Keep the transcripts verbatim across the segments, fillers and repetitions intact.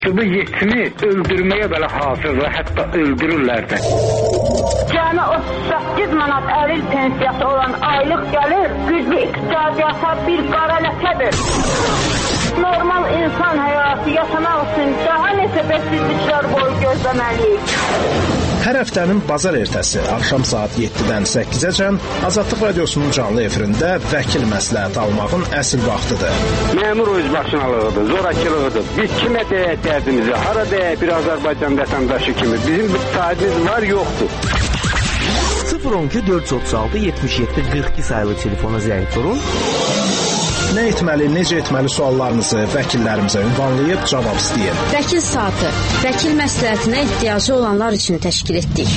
Bu yetimi öldürməyə belə hazırdır, hətta öldürürlər də. Cəmi otuz səkkiz manat əlil pensiyası olan aylıq gəlir, güclü iqtisadiyyata bir qara ləkədir. Normal insan həyatı yaşamaq üçün daha neçə bəsizliklər boyu gözləməliyik. Hər həftənin bazar ertəsi axşam saat yeddidən səkkizəcən Azadlıq Radiosunun canlı efirində vəkil məsləhəti almağın əsl vaxtıdır. Məmur özbaşınalığıdır, zorakılığıdır. Biz kimə deyək dərdimizi, hara deyək bir Azərbaycan vətəndaşı kimi. Bizim bir sahibimiz var, yoxdur. sıfır on iki dörd yüz otuz altı yetmiş yeddi qırx iki sayılı telefona zəng vurun. Nə etməli, necə etməli suallarınızı vəkillərimizə ünvanlayıb cavab istəyin. Vəkil saatı, vəkil məsləhətinə ehtiyacı olanlar üçün təşkil etdik.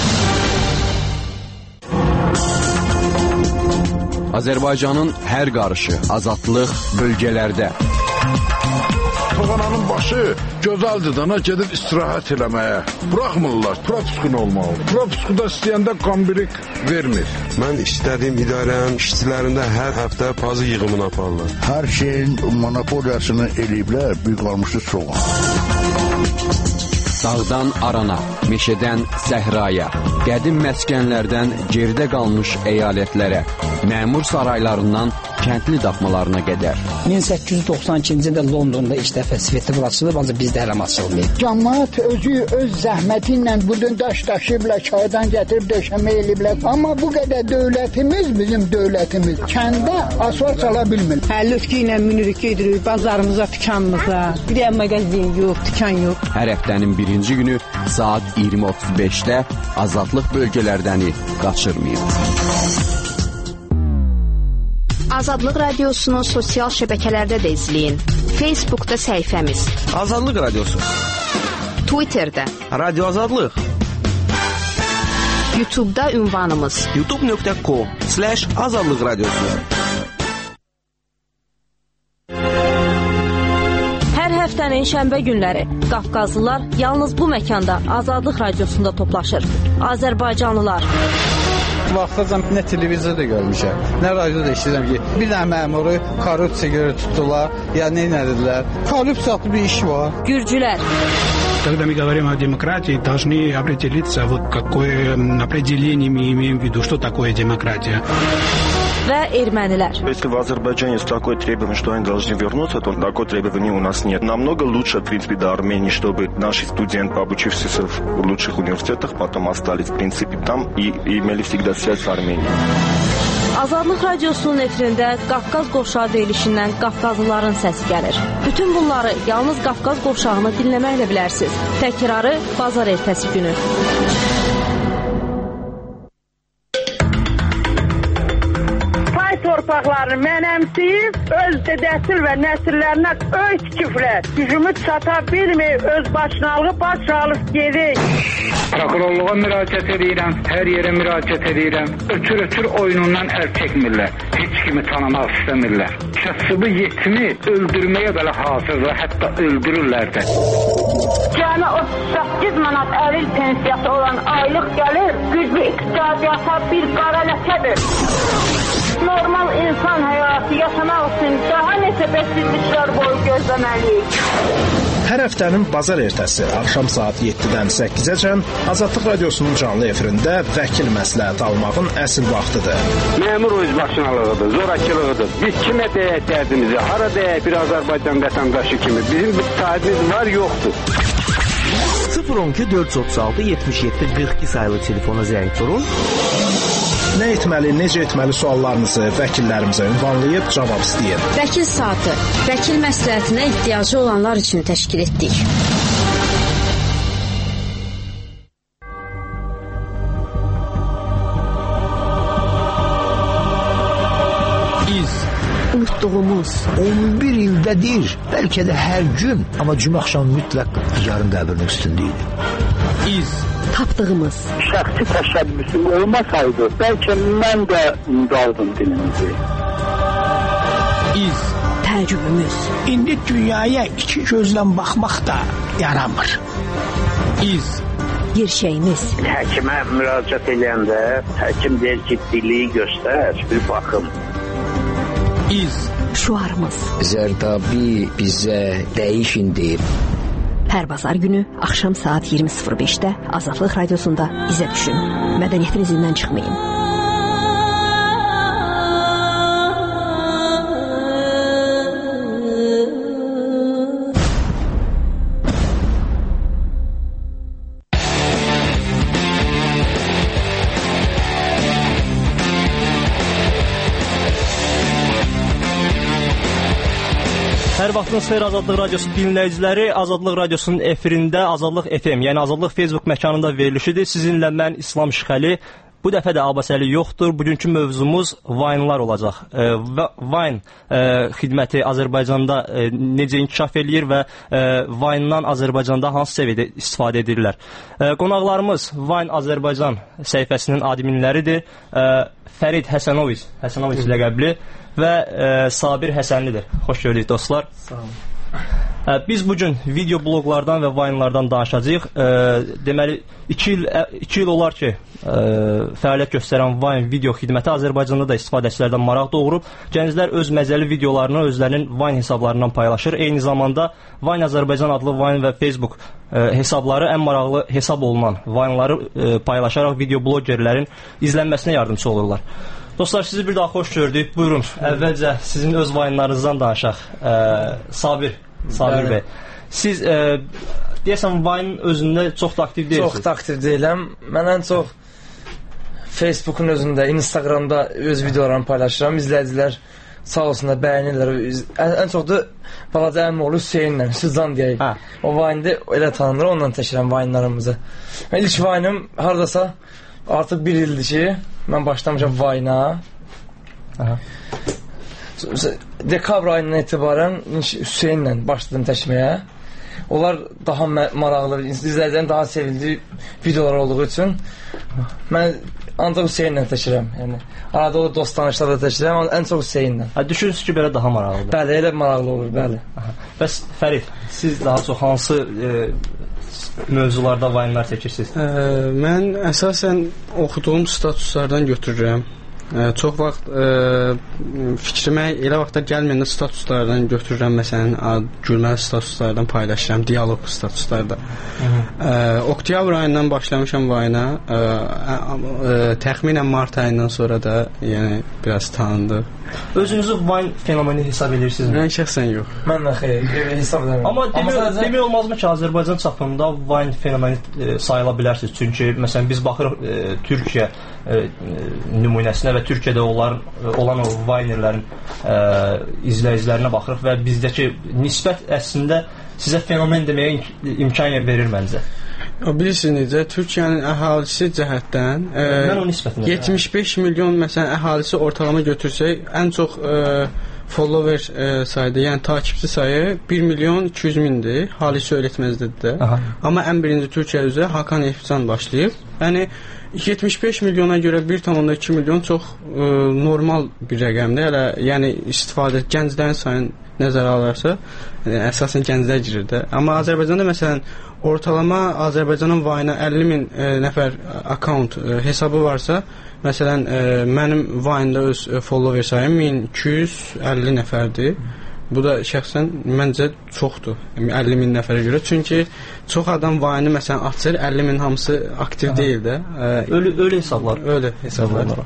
Azərbaycanın hər qarışı, azadlıq bölgələrdə. Toğananın başı gözəldir dana gedib istirahət eləməyə. Buraxmırlar, propiskun olmalı. Propiskuda istəyəndə qambirik vermir. Mən istədiyim idarənin işçilərində hər həftə pazı yığımını aparırlar. Hər şeyin monopoliyasını eləyiblər, bir qalmışı çox. Dağdan arana, meşədən səhraya, qədim məskənlərdən geridə qalmış əyalətlərə, məmur saraylarından kəndli daxmalarına qədər. min səkkiz yüz doxsan ikinci ildə Londonda ilk dəfə svetofor açılıb, ancaq bizdə hələ açılmayıb. Cəmaət özü öz zəhməti ilə budun daş daşıyıblar, çaydan gətirib döşəmə eləyiblər. Amma bu qədər dövlətimiz, bizim dövlətimiz kəndə asfalt çala bilmir. Həlüfki ilə minirik gedirik bazarımıza, dükanımıza. Bir də mağazin yox, dükan yox. Hər həftənin birinci günü saat iyirmi otuz beşdə Azadlıq bölgələrdəni qaçırmayın. Azadlıq Radiosunun sosial şəbəkələrdə də izləyin. Facebookda səhifəmiz Azadlıq Radiosu, Twitterdə Radio Azadlıq, YouTube'da ünvanımız youtube nöqtə com slash azadlıq radiosu. Hər həftənin şənbə günləri Qafqazlılar yalnız bu məkanda Azadlıq Radiosunda toplaşır. Azərbaycanlılar. Vaxtacan nə televizorda görmüşəm, nə radioda eşidirəm ki, bir dənə məmuru korrupsiya görə tutdular, ya nə edildilər. Korrupsiyalı bir iş var. Gürcülər. Когда мы говорим о демократии, должны определиться, вот какое определение мы имеем в виду, что такое демократия. Və ermənilər. Если в Азербайджане есть такое требование, что они должны вернуться, то такое требование у нас нет. Намного лучше, в принципе, до Армении, чтобы наши студенты, обучившиеся в лучших университетах, потом остались, в принципе, там и, и имели всегда связь с Арменией. Azadlıq Radiosunun efirində Qafqaz qovşağı deyilişindən Qafqazlıların səsi gəlir. Bütün bunları yalnız Qafqaz qovşağını dinləməklə bilərsiniz. Təkrarı bazar ertəsi günü. Torpaqlarını mənəmsiyib, öz dədəsil və nəsillərinə öy tikiblər. Gücümü çata bilməyib, öz başınalığı baş alıb gedik. Prokurorluğa müraciət edirəm, hər yerə müraciət edirəm. Ötür-ötür oyunundan əl çəkmirlər. Heç kimi tanımaq istəmirlər. Kasıbı yetimi öldürməyə belə hazırdır, hətta öldürürlər də. Cəmi otuz səkkiz manat əlil pensiyası olan aylıq gəlir, güclü iqtisadiyyata bir qara ləkədir. Normal insan həyatı yaşamaq üçün daha neçə bəsizliklər boyu gözləməliyik. Hər həftənin bazar ertəsi axşam saat yeddidən səkkizəcən Azadlıq Radiosunun canlı efirində vəkil məsləhəti almağın əsl vaxtıdır. Məmur özbaşınalığıdır, zorakılığıdır. Biz kimə deyək dərdimizi, hara deyək bir Azərbaycan vətəndaşı kimi. Bizim bir sahibimiz var, yoxdur. sıfır on iki dörd yüz otuz altı yetmiş yeddi qırx iki sayılı telefona zəng vurun. Nə etməli, necə etməli suallarınızı vəkillərimizə ünvanlayıb cavab istəyin. Vəkil saatı, vəkil məsləhətinə ehtiyacı olanlar üçün təşkil etdik. Biz unutduğumuz on bir ildədir, bəlkə də hər gün, amma cümə axşamı mütləq yarın qəbrinin üstündəydi. İz tapdığımız şəxsi təşəbbüsüm olmasaydı, bəlkə mən də unudaldım dilimizi. İz təcrübəmiz. İndi dünyaya iki gözlə baxmaq da yaramır. İz gerçəyimiz. Həkimə müraciət edəndə həkim deyir ki, diliyi göstər, bir baxım. İz şuarımız. Zərdabi bizə dəyişin deyib. Hər bazar günü axşam saat iyirmi sıfır beşdə Azadlıq Radiosunda izə düşün. Mədəniyyətin izindən çıxmayın. Hər vaxtınız xeyir Azadlıq Radiosu dinləyiciləri. Azadlıq Radiosunun efirində Azadlıq F M, yəni Azadlıq Facebook məkanında verilişidir. Sizinlə mən İslam Şıxəli. Bu dəfə də Abbasəli yoxdur. Bugünkü mövzumuz Vine-lar olacaq. E, Vine e, xidməti Azərbaycanda e, necə inkişaf eləyir və e, Vine-dan Azərbaycanda hansı səviyyədə istifadə edirlər? E, qonaqlarımız Vine Azərbaycan səhifəsinin adminləridir. E, Fərid Həsənoviç, Həsənoviç ləqəbli və e, Sabir Həsənlidir. Xoş gördük dostlar. Sağ olun. E, biz bugün video bloqlardan və Vine-lardan danışacağıq. E, deməli, iki il, iki il olar ki, e, fəaliyyət göstərən Vine video xidməti Azərbaycanda da istifadəçilərdən maraq doğurub. Gənclər öz məzəli videolarını özlərinin Vine hesablarından paylaşır. Eyni zamanda Vine Azərbaycan adlı Vine və Facebook e, hesabları ən maraqlı hesab olunan Vine-ları e, paylaşaraq video blogerlərin izlənməsinə yardımçı olurlar. Dostlar, sizi bir daha xoş gördük. Buyurun, əvvəlcə sizin öz Vine-larınızdan danışaq. E, Sabir, Sabir bəy. Siz e, deyəsən Vine özündə çox da aktiv deyilsiniz. Çox da aktiv deyiləm. Mən ən çox Facebookun özündə, Instagramda öz videolarımı paylaşıram. İzləyicilər sağ olsunlar, bəyənirlər. Ən, ən çox da balaca əmim oğlu Hüseynlə, Süzan deyək. Hə. O Vine-də elə tanınır, ondan təşkiləm Vine-larımızı. Mən ilk Vine-ım haradasa artıq bir ildir ki, mən başlamışam Vine-a. Dekabr ayından etibarən Hüseynlə başladım təşməyə. Onlar daha maraqlı, izləyicilərin daha sevildiyi videolar olduğu üçün mən ancaq Hüseynlə təşirəm. Yəni, arada o dost tanışlarla təşirəm, amma ən çox Hüseynlə. Düşünürsünüz ki, belə daha maraqlıdır. Bəli, elə maraqlı olur, bəli. Bəs Fərid, siz daha çox hansı e, mövzularda Vine-lar çəkirsiniz? Ə, mən əsasən oxuduğum statuslardan götürürəm. Ə, çox vaxt ə, fikrimə elə vaxtlar gəlməyəndə statuslardan götürürəm, məsələn, gülməli statuslardan paylaşıram, dialoq statuslarda. Ə, oktyabr ayından başlamışam Vine-a, təxminən mart ayından sonra da yəni biraz tanındı. Özünüzü Vine fenomeni hesab edirsiniz mi? Mən şəxsən yox. Mən də xeyr, hesab edirəm. Amma demək, sadəcə... demək olmazmı ki, Azərbaycan çapında Vine fenomeni e, sayıla bilərsiniz? Çünki məsələn biz baxırıq e, Türkiyə e, nümunəsinə və Türkiyədə olan, olan o Vinerlərin e, izləyicilərinə baxırıq və bizdəki nisbət əslində sizə fenomen deməyə imkan verir məncə. Bilirsiniz necə, Türkiyənin əhalisi cəhətdən e, yetmiş beş milyon məsələn əhalisi ortalama götürsək, ən çox e, follower e, sayıda, yəni takipçi sayı bir milyon iki yüz mindir. Halis öyrətməzdir də. Amma ən birinci Türkiyə üzrə Hakan Elifcan başlayıb. Yəni yetmiş beş milyona görə bir tam iki milyon çox e, normal bir rəqəmdir. Hələ yəni istifadə gənclərin sayını nəzərə alırsa, yəni, əsasən gənclər girir də. Amma Azərbaycanda məsələn ortalama Azərbaycanın Vine-a əlli min e, nəfər account e, hesabı varsa, məsələn e, mənim Vine-da öz e, follower sayım min iki yüz əlli nəfərdir. Bu da şəxsən məncə çoxdur, əlli min nəfərə görə. Çünki çox adam Vine-i məsələn açır, əlli min hamısı aktiv Aha. deyil də. E, ölü, ölü hesablar. Ölü hesablar.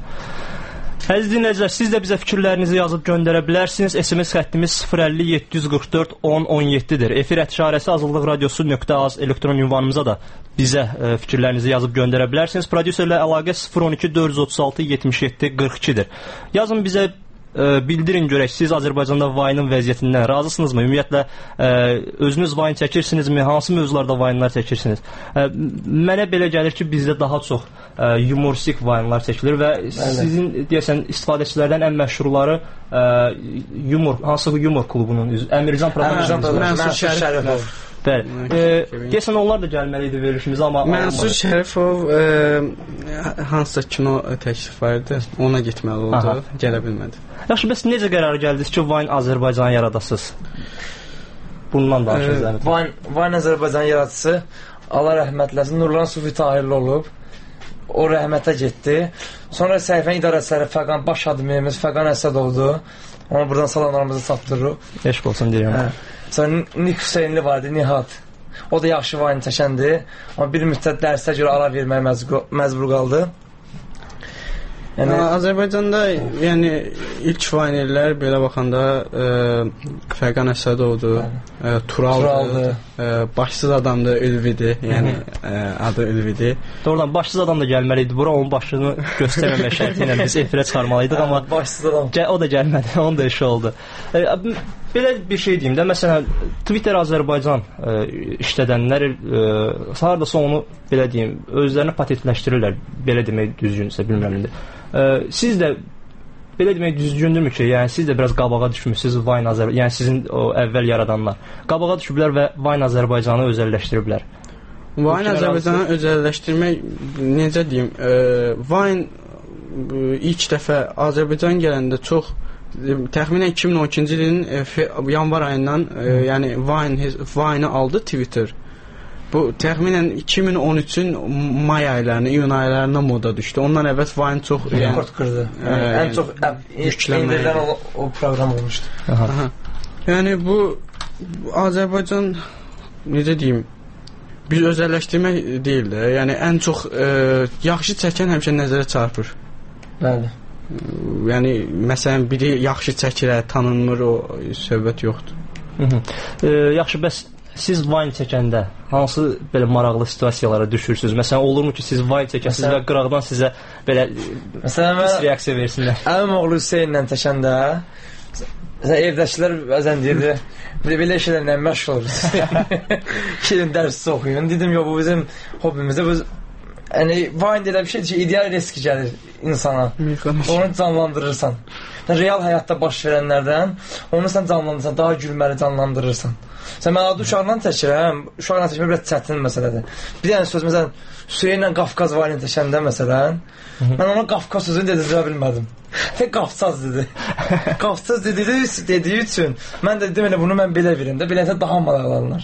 Əziz dinləyicilər, siz də bizə fikirlərinizi yazıb göndərə bilərsiniz. S M S xəttimiz sıfır əlli yeddi yüz qırx dörd on on yeddidir. Efir ətişarəsi azadlıq radiosu nöqtə az elektron ünvanımıza da bizə e, fikirlərinizi yazıb göndərə bilərsiniz. Prodüserlə əlaqə sıfır on iki dörd yüz otuz altı yetmiş yeddi qırx ikidir. Yazın bizə e, bildirin görək, siz Azərbaycanda Vine-ın vəziyyətindən razısınızmı? Ümumiyyətlə e, özünüz Vine çəkirsinizmi? Hansı mövzularda Vine-lar çəkirsiniz? E, mənə belə gəlir ki, bizdə daha çox e, humoristik Vine-lar çəkilir və Bəli. Sizin deyəsən istifadəçilərdən ən məşhurları e, humor, hansı humor klubunun Əmircan proqramı Mənsur Şərifov. Bəli. E, deyəsən onlar da gəlməli idi verilişimizə, amma Mənsur Şərifov e, hansısa kino təklif var idi, ona getməli oldu, Aha. gələ bilmədi. Yaxşı, bəs necə qərara gəldiniz ki, Vine Azərbaycanı yaradasınız? Bundan danışırız. E, Vine, Vine Azərbaycanı yaradıcısı Allah rəhmətləsin Nurlan Sufi Tahirli olub. O rəhmətə getdi. Sonra səhifənin idarəçiləri Fəqan baş admimiz Fəqan Əsədovdur. Ona buradan salamlarımızı çatdırırıq. Eşq olsun deyirəm. Hə. Sonra Nik Hüseynli vardı, Nihat. O da yaxşı Vine çəkəndir. Amma bir müddət dərsə görə ara verməyə məcbur, məcbur qaldı. Yəni Azərbaycanda yəni ilk Vinerlər belə baxanda e, Fərqan Əsədovdur, e, Turaldır, e, başsız adamdır, Ülvidir. Yəni e, adı Ülvidir. Doğrudan başsız adam da gəlməli idi bura, onun başını göstərməmək şərti ilə biz efirə çıxarmalıydıq, amma başsız adam o da gəlmədi, onun da işi oldu. E, belə bir şey deyim də, məsələn Twitter Azərbaycan e, işlədənlər e, hardasa onu belə deyim, özlərini patentləşdirirlər, belə demək düzgünsə, bilmirəm indi. Ə, siz də belə demək düzgündürmü ki, yəni siz də biraz qabağa düşmüsünüz Vine Azərbaycan, yəni sizin o əvvəl yaradanlar qabağa düşüblər və Vine Azərbaycanı özəlləşdiriblər. Vine Azərbaycanı özəlləşdirmək necə deyim, ə, Vine ə, ilk dəfə Azərbaycan gələndə çox təxminən iki min on ikinci ilin ə, yanvar ayından ə, yəni Vine Vine aldı Twitter. Bu təxminən iki min on üçün may aylarına, iyun aylarına moda düşdü. Ondan əvvəl Vine çox rekord qırdı. Yəni, ən çox indirilən o, o proqram olmuşdu. Aha. Aha. Yəni bu Azərbaycan necə deyim, biz özəlləşdirmək deyil də. Yəni ən çox e, yaxşı çəkən həmişə nəzərə çarpır. Bəli. Yəni məsələn biri yaxşı çəkir, tanınmır, o söhbət yoxdur. Hı -hı. E, yaxşı, bəs siz Vine çəkəndə hansı belə maraqlı situasiyalara düşürsünüz? Məsələn, olurmu ki, siz Vine çəkəsiniz və qıraqdan sizə belə məsələn, pis reaksiya versinlər? Əmim oğlu Hüseynlə çəkəndə evdəkilər bəzən deyirdi, belə işlərlə məşğul oluruz. Kirin dərsi oxuyun. Dedim, yox, bu bizim hobimizdə. Yəni, Vine elə bir şeydir ki, ideal risk gəlir insana. Onu canlandırırsan. Real həyatda baş verənlərdən onu sən canlandırırsan, daha gülməli canlandırırsan. Sən mən adı uşaqla çəkirəm, uşaqla çəkmək biraz çətin məsələdir. Bir dənə söz, məsələn, Hüseynlə Qafqaz Vine çəkəndə, məsələn, mən ona Qafqaz sözünü dedirə bilmədim. Tek Qafsaz dedi. Qafsaz dediyi, dediyi üçün mən də dedim, elə bunu mən belə verim də, beləcə daha maraqlanırlar.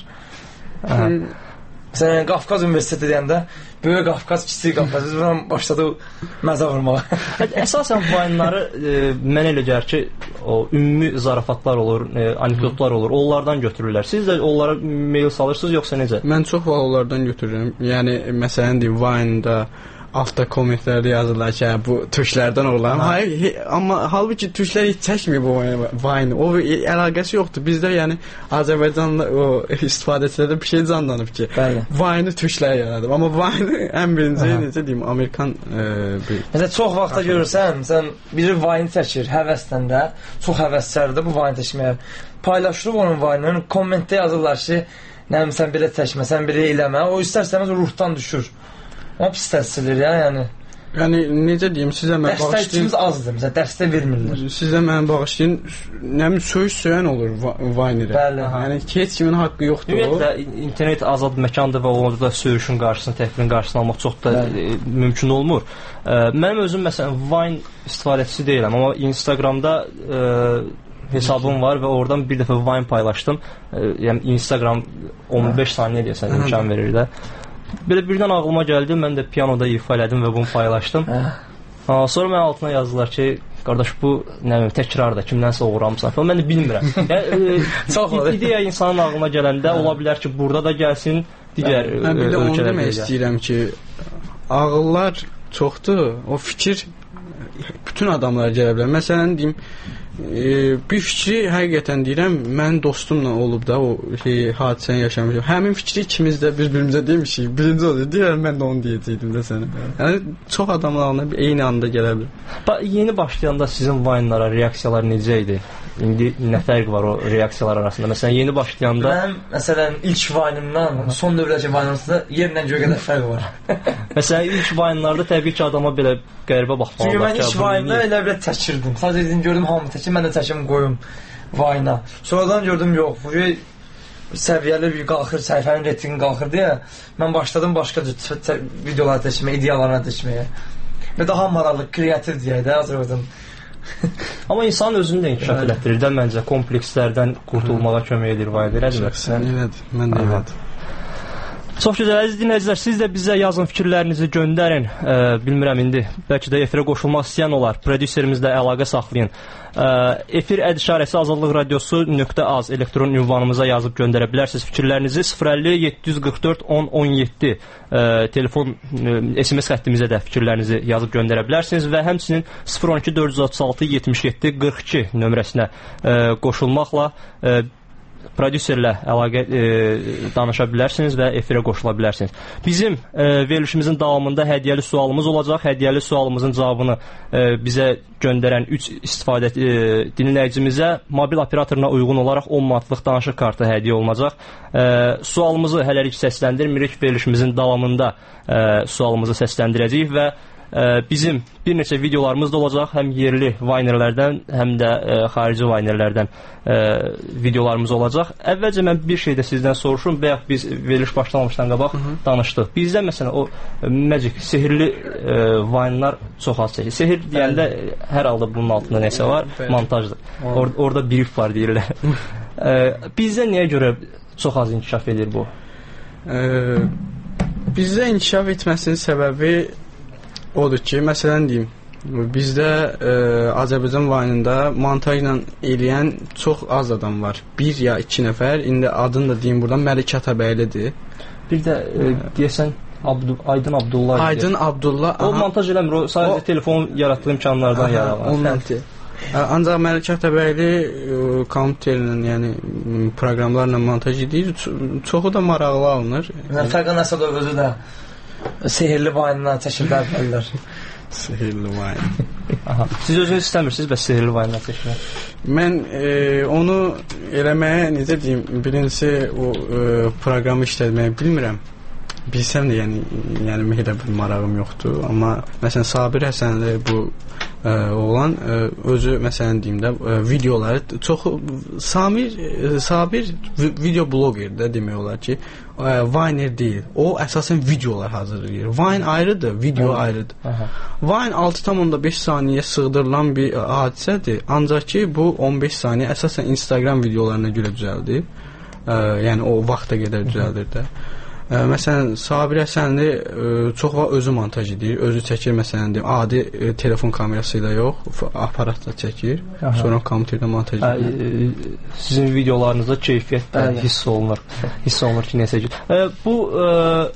Məsələn, Qafqaz Universiteti deyəndə, böyük Qafqaz, kiçik Qafqaz, biz buradan başladı məzə vurmağa. Əsasən Vine-ları e, mən elə gəlir ki, o ümumi zarafatlar olur, e, anekdotlar olur, onlardan götürürlər. Siz də onlara mail salırsınız, yoxsa necə? Mən çox vaxt onlardan götürürüm. Yəni, məsələn deyim, Vine-da altta kommentlərdə yazırlar ki, bu türklərdən olan. Hayır, amma halbuki türklər heç çəkmir bu Vine. O əlaqəsi yoxdur. Bizdə yəni Azərbaycanla o istifadəçilərdə bir şey canlanıb ki, Vine-ı türklər yaradıb. Amma Vine ən birinci necə deyim, Amerikan e, bir... Məsələn, çox vaxtda görürsən, sən biri Vine çəkir, həvəsdən də, çox həvəslərdir bu Vine çəkməyə. Paylaşırıq onun Vine-ın, kommentdə yazırlar ki, nəyəm sən belə çəkmə, sən belə eləmə. O istərsəməz ruhdan düşür. O pis təsirlir ya, yəni. Yəni, necə deyim, sizə mən bağışlayın... Dəstəkçimiz azdır, məsələn, dəstək vermirlər. Sizə mən bağışlayın, nəmin söyüş söyən olur Vine-də. Bəli. Yəni, ki, heç kimin haqqı yoxdur. Ümumiyyətlə, internet azad məkandır və orada da söyüşün qarşısını, təhqilin qarşısını almaq çox da e, mümkün olmur. E, mənim özüm, məsələn, Vine istifadəçisi deyiləm, amma Instagramda e, hesabım var və oradan bir dəfə Vine paylaşdım. E, yəni, Instagram on beş saniyə deyəsən imkan verir də. Belə birdən ağlıma gəldi, mən də pianoda ifa elədim və bunu paylaşdım. Ha, sonra mən altına yazdılar ki, qardaş bu nə bileyim təkrarda kimdənsə uğramısan falan. Mən də bilmirəm. Yəni e, ideya insanın ağlına gələndə ola bilər ki, burada da gəlsin, digər ölkələrdə. Mən bir də onu demək istəyirəm ki, ağıllar çoxdur. O fikir bütün adamlara gələ bilər. Məsələn deyim, e, bir fikri həqiqətən deyirəm, mənim dostumla olub da o şey, hadisəni yaşamışam. Həmin fikri ikimiz də bir-birimizə demişik. Birinci oluyor. Deyirəm, mən də onu deyəcəkdim də sənə. Yəni çox adamlarla eyni anda gələ bilər. Ba yeni başlayanda sizin Vine-lara reaksiyalar necə idi? İndi nə fərq var o reaksiyalar arasında? Məsələn, yeni başlayanda... Mənim, məsələn, ilk Vine-imdan son dövrəcə Vine-imda yerlə göyə qədər fərq var. Məsələn, ilk Vine-larda təbii ki, adama belə qəribə baxmalı. Çünki mən ilk Vine-da elə belə çəkirdim. Sadəcə dedim, gördüm, hamı çəkir, mən də çəkim qoyum Vine-a. Sonradan gördüm, yox, bu səviyyəli bir qalxır, səhifənin reytingi qalxır deyə mən başladım başqa videolar təşməyə, ideyalarına təşməyə. Və daha maraqlı, kreativ deyək də, Azərbaycan. Amma insan özünü də inkişaf elətdirir də, məncə komplekslərdən qurtulmağa kömək edir Vine, elədir? Elədir, mən də elədir. Çox gözəl, əziz dinləyicilər, siz də bizə yazın, fikirlərinizi göndərin. E, bilmirəm indi, bəlkə də efirə qoşulmaq istəyən olar, prodüserimizlə əlaqə saxlayın. Efir əd işarəsi azadlıq radiosu nöqtə az elektron ünvanımıza yazıb göndərə bilərsiniz fikirlərinizi. sıfır əlli yeddi yüz qırx dörd on on yeddi telefon S M S xəttimizə də fikirlərinizi yazıb göndərə bilərsiniz və həmçinin sıfır on iki dörd yüz otuz altı yetmiş yeddi qırx iki nömrəsinə qoşulmaqla prodüserlə əlaqə e, danışa bilərsiniz və efirə qoşula bilərsiniz. Bizim e, verilişimizin davamında hədiyyəli sualımız olacaq. Hədiyyəli sualımızın cavabını e, bizə göndərən üç istifadə e, dinləyicimizə mobil operatoruna uyğun olaraq on manatlıq danışıq kartı hədiyyə olunacaq. E, sualımızı hələlik səsləndirmirik. Verilişimizin davamında e, sualımızı səsləndirəcəyik və bizim bir neçə videolarımız da olacaq. Həm yerli Vaynerlərdən, həm də ə, xarici Vaynerlərdən ə, videolarımız olacaq. Əvvəlcə mən bir şey də sizdən soruşum. Bayaq biz veriliş başlamamışdan qabaq Hı -hı. danışdıq. Bizdə məsələn o magic, sehirli ə, Vaynelar çox az çəkir. Sehir deyəndə hər halda bunun altında nəsə var, montajdır. Or orada brief var deyirlər. ə, bizdə niyə görə çox az inkişaf edir bu? Ə, bizdə inkişaf etməsinin səbəbi odur ki, məsələn deyim, bizdə e, Azərbaycan Vayne'ında montajla eləyən çox az adam var. Bir ya iki nəfər, indi adını da deyim buradan, Məlik Atabəylidir. Bir də e, deyəsən Abdu, Aydın Abdullah. Aydın Abdullah. O aha. montaj eləmir, o sadəcə o, telefon yaratdığı imkanlardan yararlanır. Ancaq Məlik Atabəyli e, kompüterlə, yəni proqramlarla montaj edir, çoxu da maraqlı alınır. Yəni Fərqan Əsədov özü də sehirli Vayne'dan çəkirlər bəllər. Sehirli Vayne. Siz özünüz istəmirsiniz bəs sehirli Vayne'dan çəkmək? Mən e, onu eləməyə, necə deyim, birincisi o e, proqramı işlətməyi bilmirəm. Bilsəm də, yəni, yəni elə bir marağım yoxdur. Amma məsələn Sabir Həsənli bu ə, oğlan ə, özü məsələn deyim də ə, videoları çox Samir ə, Sabir video bloger də demək olar ki, ə, Vayner deyil. O əsasən videolar hazırlayır. Vine ayrıdır, video Aha. ayrıdır. Aha. Vine altı tam beş saniyə sığdırılan bir hadisədir. Ancaq ki bu on beş saniyə əsasən Instagram videolarına görə düzəldir. Ə, yəni o vaxta qədər düzəldir də. Ə, məsələn, Sabir Həsənli ə, çox vaxt özü montaj edir, özü çəkir, məsələn, deyim, adi ə, telefon kamerası ilə yox, aparatla çəkir, Aha. sonra kompüterdə montaj edir. Sizin videolarınızda keyfiyyət də hiss olunur, hiss olunur ki, nəsə ki. Ə, bu ə,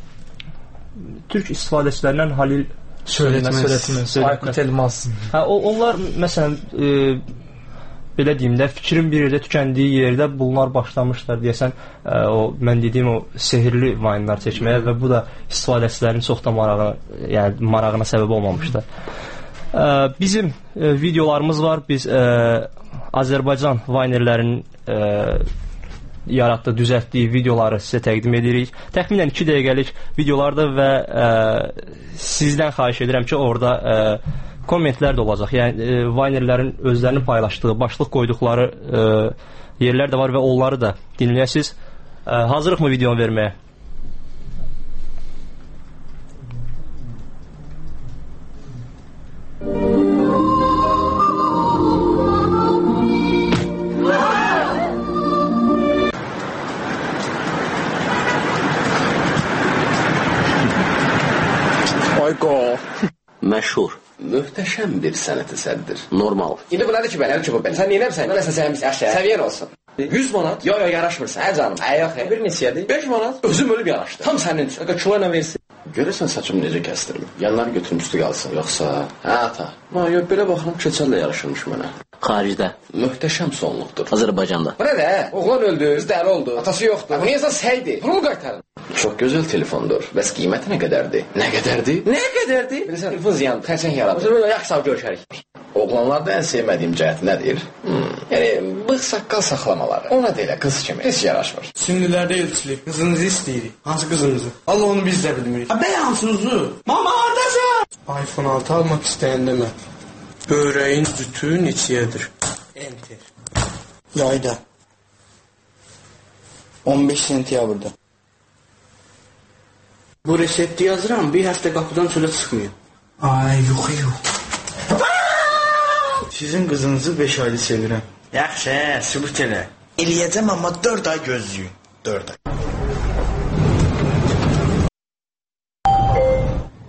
türk istifadəçilərindən Halil Söyletməz, Aykut Elmas. Hə, onlar, məsələn, ə, belə deyim də, fikrin bir yerdə tükəndiyi yerdə bunlar başlamışlar deyəsən, ə, o mən dediyim o sehirli Vayne'lar çəkməyə və bu da istifadəçilərin çox da marağı, yəni marağına səbəb olmamışdı. Ə, bizim ə, videolarımız var. Biz ə, Azərbaycan Vaynerlərinin ə, yaratdığı, düzəltdiyi videoları sizə təqdim edirik. Təxminən iki dəqiqəlik videolardır və ə, sizdən xahiş edirəm ki, orada ə, kommentlər də olacaq. Yəni e, Vaynerlərin özlərinin paylaşdığı, başlıq qoyduqları e, yerlər də var və onları da dinləyəsiniz. E, hazırlıqmı videonu verməyə? Ayqo. Məşhur. Möhtəşəm bir sənət əsəridir. Normal. İndi bu nədir ki, belə ki bu belə. Sən neyləmsən? Nəsə sənin səviyyən olsun. yüz manat? Yo yo yaraşmırsan. Hə canım. Hə yox. Bir neçədir? beş manat. Özüm ölüb yaraşdı. Tam sənin üçün. Aga kilo ilə versin. Görürsən saçımı necə kəstirdim? Yanları götürüm üstü qalsın. Yoxsa, hə ata. Ma yox belə baxıram keçəllə yaraşırmış mənə. Xaricdə möhtəşəm sonluqdur. Azərbaycanda. Bu nədir? Oğlan öldü, qız dəli oldu. Atası yoxdur. Bu niyə səydi? Pulu qaytarın. Çox gözəl telefondur. Bəs qiyməti nə qədərdir? Nə qədərdir? Nə qədərdir? Bilirsən, telefon ziyandır, xərçəng yaradır. Məsələn, yaxşı sağ görüşərik. Oğlanlarda ən sevmədiyim cəhət nədir? Hmm. Yəni, bığ saqqal saxlamaları. Ona da elə qız kimi heç yaraşmır. Sünnülərdə elçilik, qızınızı istəyirik. Hansı qızınızı? Allah onu biz də bilmirik. Ha, bəy hansınızı? Mama, haradasın? iPhone altı almaq istəyəndə mən. Böreğin cütü neçəyədir? Enter. Yayda. on beş sentyabrda. Bu resepti yazıram, bir həftə qapıdan çölə çıxmıyor. Ay, yox, yox. Sizin qızınızı beş aylı sevirəm. Yaxşı, sübut elə. Eləyəcəm, amma dörd ay gözləyin. dörd ay.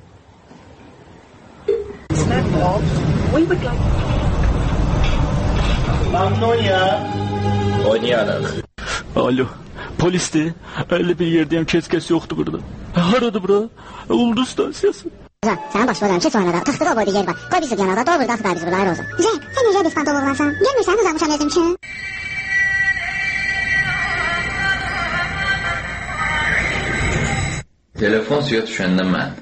We would like Magnolia. Oynayalım. Alo. Polisdir. elli bir yerdəyəm, heç kəs yoxdur burada. Haradır bura? Ulduz stansiyası. Can, sənin başına dönüm, keç oynada. Taxtığa qoydu yer var. Qoy bir sık yanada, doğru daxıda biz burada, ayrı olsun. Zək, sən necə diskant olurlarsan? Gelmirsən, uzanmışam özüm üçün. Telefon suya düşəndə mən.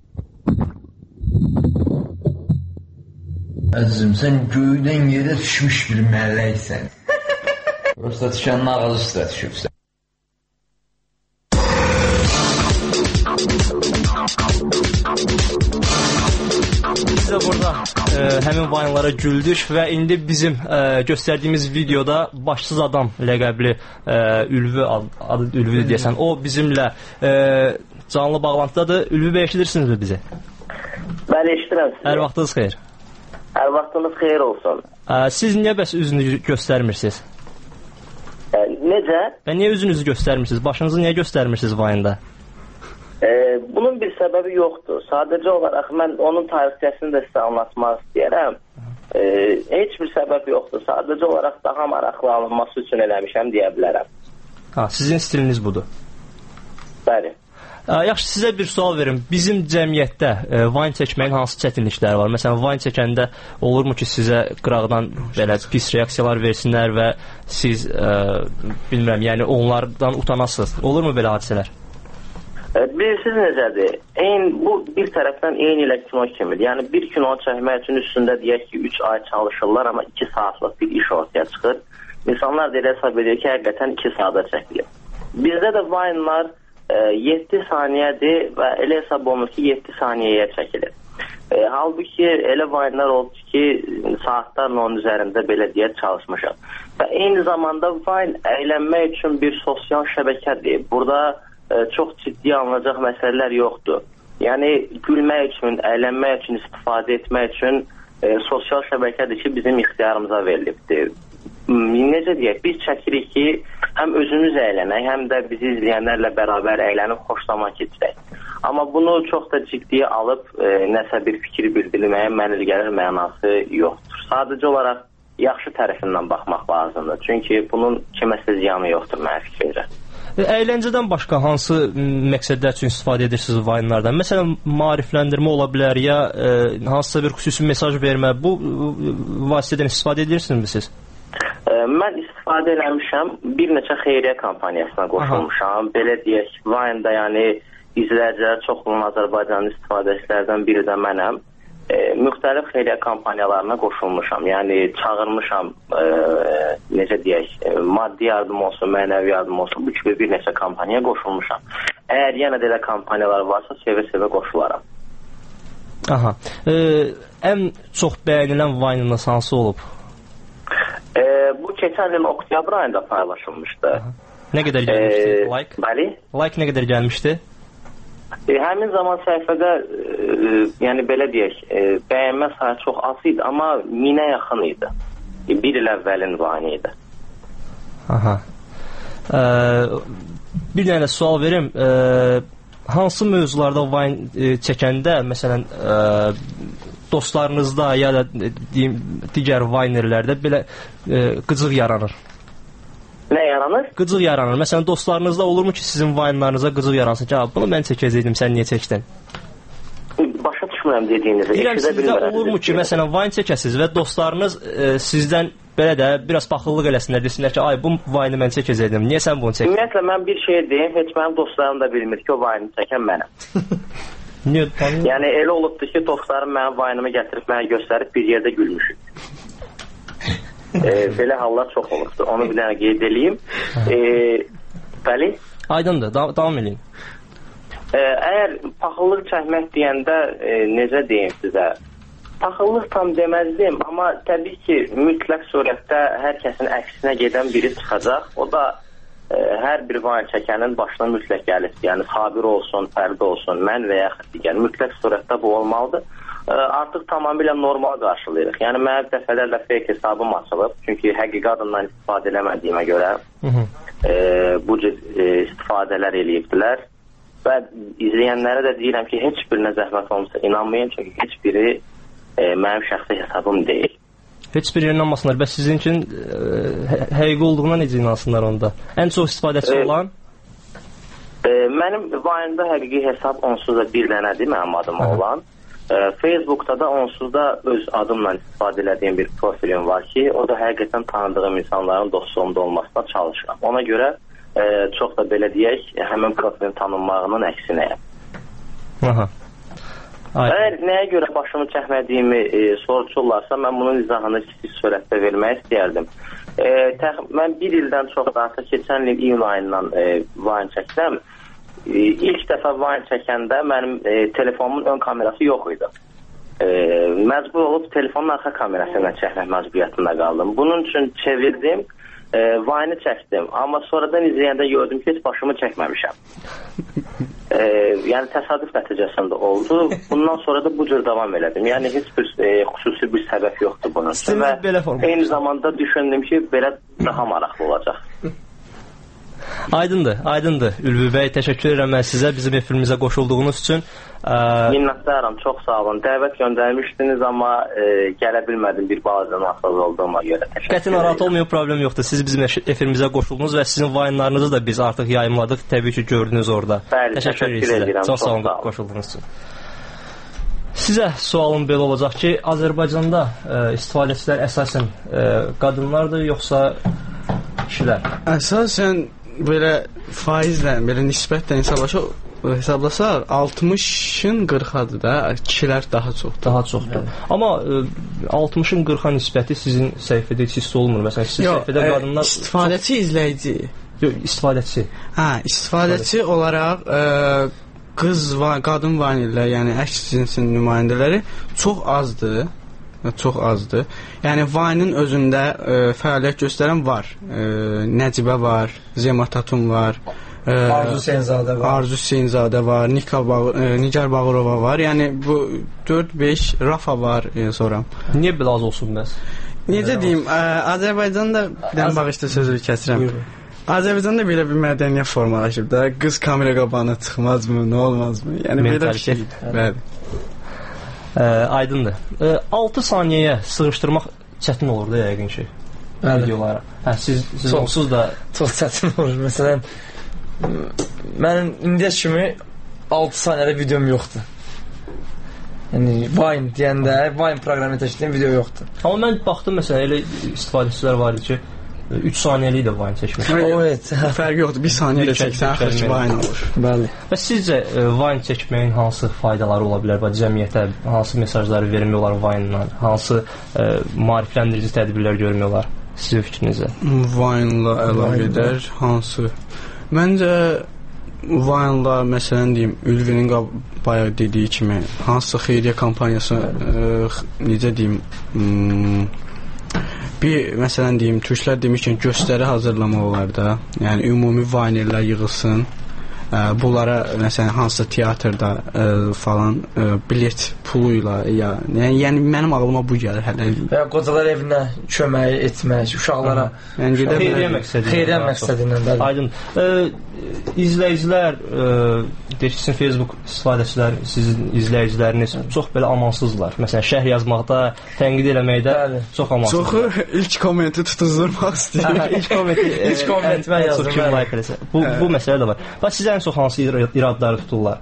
Əzizim, sən göydən yerə düşmüş bir mələksən. Prosta düşənin ağzı üstə düşübsən. Biz də burada e, həmin vayınlara güldük və indi bizim e, göstərdiyimiz videoda başsız adam ləqəbli e, Ülvü adı Ülvü deyəsən, o bizimlə e, canlı bağlantıdadır. Ülvü bəy, eşidirsinizmi bizi? Bəli, eşidirəm sizi. Hər vaxtınız xeyir. Hər vaxtınız xeyir olsun. E, siz niyə bəs üzünüzü göstərmirsiniz? E, necə? Və niyə üzünüzü göstərmirsiniz? Başınızı niyə göstərmirsiniz vayında? Ee, bunun bir səbəbi yoxdur. Sadəcə olaraq mən onun tarixçəsini də sizə anlatmaq istəyərəm. Ee, heç bir səbəb yoxdur. Sadəcə olaraq daha maraqlı alınması üçün eləmişəm deyə bilərəm. Ha, sizin stiliniz budur. Bəli. Ə, yaxşı, sizə bir sual verim. Bizim cəmiyyətdə e, vayn çəkməyin hansı çətinlikləri var? Məsələn, vayn çəkəndə olurmu ki, sizə qıraqdan belə pis reaksiyalar versinlər və siz, e, bilmirəm, yəni onlardan utanasınız? Olurmu belə hadisələr? Bilirsiniz necədir? Eyni, bu bir tərəfdən eyni ilə kino kimidir. Yəni bir kino çəkmək üçün üstündə deyək ki, üç ay çalışırlar, amma iki saatlıq bir iş ortaya çıxır. İnsanlar da elə hesab edir ki, həqiqətən iki saata çəkilir. Bizdə də vaynlar e, yeddi saniyədir və elə hesab olunur ki, yeddi saniyəyə çəkilir. E, halbuki elə vaynlar oldu ki, saatlarla onun üzərində belə deyək çalışmışam. Və eyni zamanda vayn əylənmək üçün bir sosial şəbəkədir. Burada çox ciddi alınacaq məsələlər yoxdur. Yəni, gülmək üçün, əylənmək üçün, istifadə etmək üçün e, sosial şəbəkədir ki, bizim ixtiyarımıza verilibdir. Necə deyək, biz çəkirik ki, həm özümüz əylənək, həm də bizi izləyənlərlə bərabər əylənib xoş zaman keçirək. Amma bunu çox da ciddiyə alıb e, nəsə bir fikir bildirməyə mənil gəlir mənası yoxdur. Sadəcə olaraq yaxşı tərəfindən baxmaq lazımdır. Çünki bunun kiməsə ziyanı yoxdur mənə fikircə. Əyləncədən başqa hansı məqsədlər üçün istifadə edirsiniz vayınlardan? Məsələn, maarifləndirmə ola bilər, ya e, hansısa bir xüsusi mesaj vermə, bu vasitədən istifadə edirsinizmi siz? E, mən istifadə eləmişəm, bir neçə xeyriyyə kampaniyasına qoşulmuşam. Aha. Belə deyək, vayında yəni izləyicilər çox olan Azərbaycanın istifadəçilərdən biri də mənəm. E, müxtəlif xeyriyyə kampaniyalarına qoşulmuşam. Yəni çağırmışam, e, necə deyək, e, maddi yardım olsun, mənəvi yardım olsun, bu kimi bir neçə kampaniyaya qoşulmuşam. Əgər yenə də elə kampaniyalar varsa, sevə-sevə qoşularam. Aha. E, ən çox bəyənilən vaynınız hansı olub? E, bu keçən il oktyabr ayında paylaşılmışdı. Aha. Nə qədər gəlmişdi? E, like? Bəli. Like nə qədər gəlmişdi? E, həmin zaman səhifədə e, yəni belə deyək, e, bəyənmə sayı çox az idi, amma minə yaxın idi. E, bir il əvvəlin vayını idi. Aha. E, bir dənə sual verim. E, hansı mövzularda vayn e, çəkəndə, məsələn, e, dostlarınızda ya da e, deyim, digər vaynerlərdə belə e, qıcıq yaranır? Nə yaranır? Qıcıq yaranır. Məsələn, dostlarınızda olurmu ki, sizin vaynlarınıza qıcıq yaransın ki, bunu mən çəkəcəydim, sən niyə çəkdin? Başa düşmürəm dediyinizi. Deyirəm, sizdə olurmu ki, məsələn, vayn çəkəsiniz və dostlarınız e, sizdən belə də biraz paxıllıq eləsinlər, desinlər ki, ay, bu vayını mən çəkəcəydim, niyə sən bunu çəkdin? Ümumiyyətlə, mən bir şey deyim, heç mənim dostlarım da bilmir ki, o vayını çəkən mənəm. Niyə? Yəni, elə olubdur ki, dostlarım mənim vayınımı gətirib mənə göstərib bir yerdə gülmüşük. E, belə hallar çox olubdur. Onu bir dənə qeyd edeyim. E, bəli? Aydındır, da davam edin. E, əgər paxıllıq çəkmək deyəndə e, necə deyim sizə? Paxıllıq tam deməzdim, amma təbii ki, mütləq surətdə hər kəsin əksinə gedən biri çıxacaq. O da e, hər bir vayn çəkənin başına mütləq gəlir. Yəni, Sabir olsun, Fərdi olsun, mən və yaxud digər. Mütləq surətdə bu olmalıdır. Artıq tamamilə normal qarşılayırıq. Yəni, mənə dəfələrlə fake hesabım açılıb. Çünki həqiqi adından istifadə eləmədiyimə görə e, bu cür e, istifadələr eləyibdilər. Və izləyənlərə də deyirəm ki, heç birinə zəhmət olmasa inanmayın. Çünki heç biri e, mənim şəxsi hesabım deyil. Heç bir yerə inanmasınlar. Bəs sizin üçün hə həqiqi olduğuna necə inansınlar onda? Ən çox istifadəçi e, olan? E, mənim Vine-da həqiqi hesab onsuz da bir dənədir, mənim adım Aha. olan. E, Facebookda da onsuz da öz adımla istifadə edədiyim bir profilim var ki, o da həqiqətən tanıdığım insanların dostluğumda olmasına çalışıram. Ona görə e, çox da belə deyək, həmin profilin tanınmağının əksinəyəm. Aha. Əgər nəyə görə başımı çəkmədiyimi e, soruşurlarsa, mən bunun izahını kiçik sürətdə vermək istəyərdim. E, təx mən bir ildən çox artıq keçən il iyun ayından e, Vine çəkdim. E, ilk dəfə Vine çəkəndə mənim e, telefonumun ön kamerası yox idi. E, məcbur olub telefonun arxa kamerasıyla çəkmək məcburiyyətində qaldım. Bunun üçün çevirdim, e, Vine-i çəkdim. Amma sonradan izləyəndə gördüm ki, heç başımı çəkməmişəm. E, yəni təsadüf nəticəsində oldu. Bundan sonra da bu cür davam elədim. Yəni heç bir e, xüsusi bir səbəb yoxdur bunun üçün. Və eyni zamanda düşündüm ki, belə daha maraqlı olacaq. Aydındır, aydındır. Ülvi bəy, təşəkkür edirəm mən sizə bizim efirimizə qoşulduğunuz üçün. Ə... Minnətdaram, çox sağ olun. Dəvət göndərmişdiniz, amma e, gələ bilmədim bir balaca nasıl olduğuma görə. Qəti narahat olmayın, problem yoxdur. Siz bizim efirimizə qoşuldunuz və sizin Vine-larınızı da biz artıq yayımladıq. Təbii ki, gördünüz orada. Bəli, təşəkkür, təşəkkür edirəm. Çox sağ olun qoşulduğunuz üçün. Sizə sualım belə olacaq ki, Azərbaycanda ə, istifadəçilər əsasən ə, qadınlardır, yoxsa kişilər? Əsasən belə faizlə, belə nisbətlə hesablaşa, hesablasaq altmışın qırxadır da, kişilər daha çoxdur. Daha çoxdur. Evet. Amma ə, altmışın qırxa nisbəti sizin səhifədə hiss olunmur. Məsələn, sizin Yo, səhifədə ə, qadınlar... İstifadəçi, izləyici. Yox, istifadəçi. Hə, istifadəçi olaraq ə, qız və qadın vanillər, yəni əks cinsin nümayəndələri çox azdır. Çox azdır. Yəni Vine-ın özündə ə, fəaliyyət göstərən var. Ə, Nəcibə var, Zema Tatun var, ə, Arzu Hüseynzadə var. Arzu Hüseynzadə var, Nika Bağ ə, Nigar Bağırova var. Yəni bu dörd beş Rafa var ə, sonra. Niyə belə az olsun bəs? Necə deyim, ə, Azərbaycanda bir dənə bağışda sözü kəsirəm. Azərbaycanda belə bir mədəniyyət formalaşıb da, qız kamera qabağına çıxmazmı, nə olmazmı? Yəni belə bir şey. Bəli. Ə, aydındır. Ə, altı saniyəyə sığışdırmaq çətin olur da yəqin ki. Videolara. Hə, siz siz çox, onsuz da çox çətin olur. Məsələn, mənim indiyə kimi altı saniyədə videom yoxdur. Yəni Vine deyəndə, Vine proqramı təşkil video yoxdur. Amma mən baxdım məsələn elə istifadəçilər var idi ki, üç saniyəlik də Vine çəkmiş. Evet, fərqi yoxdur. bir saniyə ilə çəksən, axırıncı Vine olur. Bəli. Və sizcə Vine çəkməyin hansı faydaları ola bilər? Bax, cəmiyyətə hansı mesajları vermək olar Vine-la? Hansı ə, maarifləndirici tədbirlər görmək olar? Sizin fikrinizə? Vine-la əlaqədar hansı? Məncə Vine-la, məsələn deyim, Ülvinin bayaq dediyi kimi, hansısa xeyriyyə kampaniyası, ə, necə deyim, ım, bir, məsələn deyim, türklər demişkən göstəri hazırlamaq olar da. Yəni, ümumi vanillər yığılsın. Ə, bunlara, məsələn, hansısa teatrda ə, falan ə, bilet puluyla, ya, yəni, yəni mənim ağlıma bu gəlir hələ. Və ya qocalar evinə kömək etmək, uşaqlara. Yəni, xeyriyyə məqsədi. Xeyriyyə məqsədindən, bəli. Aydın. Ə, izləyicilər, deyək ki, Facebook istifadəçilər, sizin izləyiciləriniz çox belə amansızlar. Məsələn, şərh yazmaqda, tənqid eləməkdə bəli. Çox amansızlar. Çoxu ilk kommenti tutuzdurmaq istəyir. Hə, ilk kommenti, ilk kommenti mən yazdım. Like bu, bu məsələ də var. Bax, sizə ən çox hansı iradları tuturlar?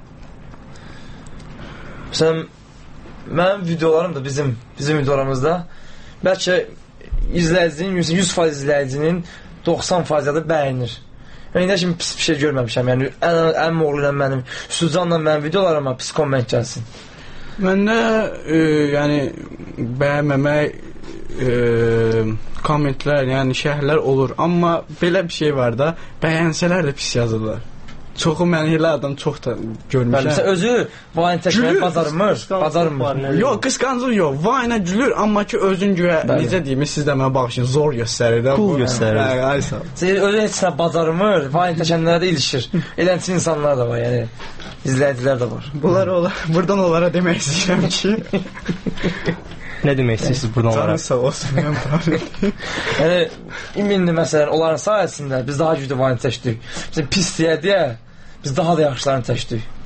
Məsələn, mənim videolarım da bizim, bizim videolarımızda bəlkə izləyicinin, yüz faiz izləyicinin doxsan faiz da bəyənir. Yəni, indi kimi pis bir şey görməmişəm. Yəni, ən, ən moğlu ilə mənim, Süzanla mənim videolarıma pis komment gəlsin. Məndə, e, yəni, bəyənməmək e, kommentlər, yəni şərhlər olur. Amma belə bir şey var da, bəyənsələr də pis yazırlar. Çoxu mən elə adam çox da görmüşəm. Bəli, özü Vine çəkməyi bacarmır, bacarmır. Yox, qısqancıq yox. Vine-a gülür, amma ki özün güya, necə deyim, siz də mənə baxışın, zor göstərir də. Cool göstərir. Hə, ay sağ ol. Özü heç nə bacarmır, Vine çəkənlərə də ilişir. Elənçi insanlar da var, yəni izləyicilər də var. Bunlar olar, buradan onlara demək istəyirəm ki, nə demək istəyirsiniz buradan onlara? Canı sağ olsun, mən problem. Yəni, indi məsələn, onların sayəsində biz daha güclü Vine çəkdik. Məsələn, pis deyə deyə biz daha da yaxşılarını çəkdik.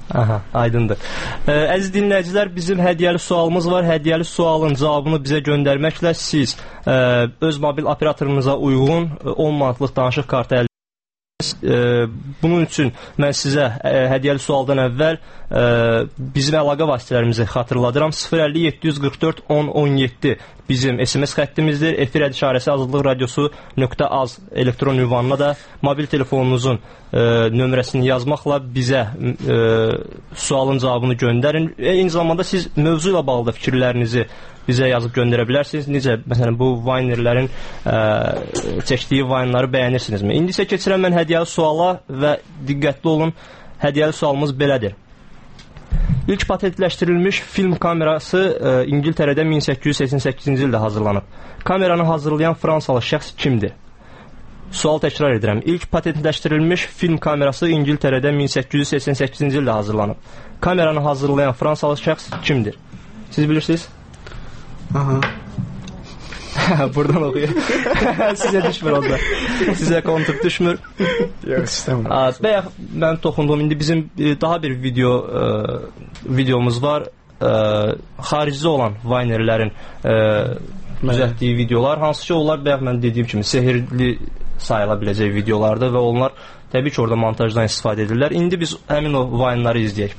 Aha, aydındır. Ə, əziz dinləyicilər, bizim hədiyyəli sualımız var. Hədiyyəli sualın cavabını bizə göndərməklə siz ə, öz mobil operatorunuza uyğun on manatlıq danışıq kartı əldə edirsiniz. Bunun üçün mən sizə ə, hədiyyəli sualdan əvvəl ə, bizim əlaqə vasitələrimizi xatırladıram. sıfır əlli yeddi yüz qırx dörd on on yeddi bizim S M S xəttimizdir. Efir işarəsi azadlıq radiosu nöqtə az elektron ünvanına da mobil telefonunuzun e, nömrəsini yazmaqla bizə e, sualın cavabını göndərin. Eyni zamanda siz mövzu ilə bağlı da fikirlərinizi bizə yazıb göndərə bilərsiniz. Necə, məsələn, bu Vinerlərin e, çəkdiyi Vine'ları bəyənirsinizmi? İndi isə keçirəm mən hədiyyəli suala və diqqətli olun. Hədiyyəli sualımız belədir. İlk patentləşdirilmiş film kamerası e, İngiltərədə min səkkiz yüz səksən səkkizinci ildə hazırlanıb. Kameranı hazırlayan Fransalı şəxs kimdir? Sual təkrar edirəm. İlk patentləşdirilmiş film kamerası İngiltərədə min səkkiz yüz səksən səkkizinci ildə hazırlanıb. Kameranı hazırlayan Fransalı şəxs kimdir? Siz bilirsiniz? Aha. Buradan oxuyur. Sizə düşmür onda. Sizə kontur düşmür. Yox, istəmirəm. Bəyək mən toxundum. İndi bizim daha bir video ə, videomuz var. Ə, xarici olan Vinerlərin düzəltdiyi videolar. Hansı ki, onlar bəyək mən dediyim kimi sehirli sayıla biləcək videolardır və onlar təbii ki, orada montajdan istifadə edirlər. İndi biz həmin o Vine'ları izləyək.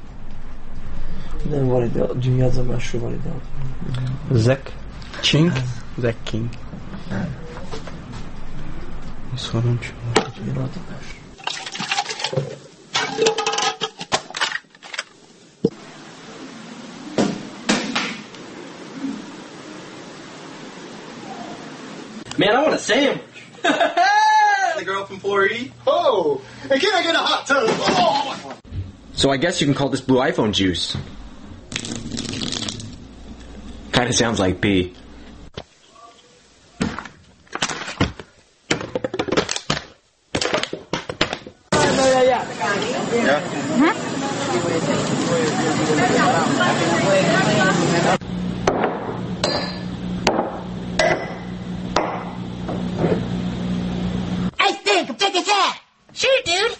Ne var idi? Dünyaca məşhur var idi. Zack King. Zack King. Sorun ki. Man, I want a sandwich. The girl from four E. Oh, and can I get a hot tub? Oh. So I guess you can call this blue iPhone juice. Kind of sounds like pee. Yeah. I think, take a shot. Sure, dude.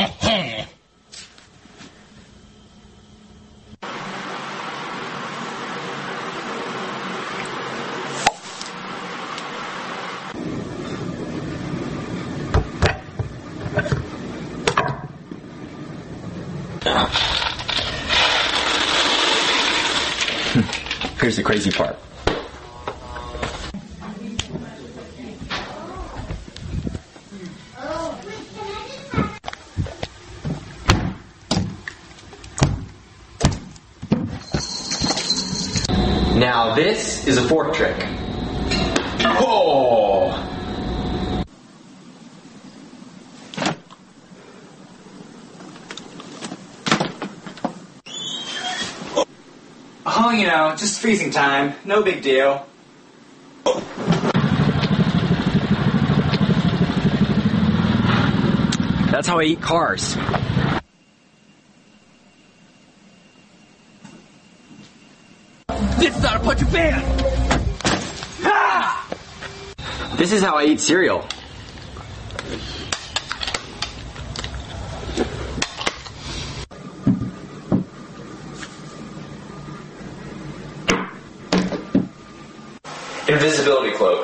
Here's the crazy part. Now this is a fork trick. Oh! Oh, you know, just freezing time. No big deal. That's how I eat cars. This is not a punch band. Ah! This is how I eat cereal. Invisibility cloak.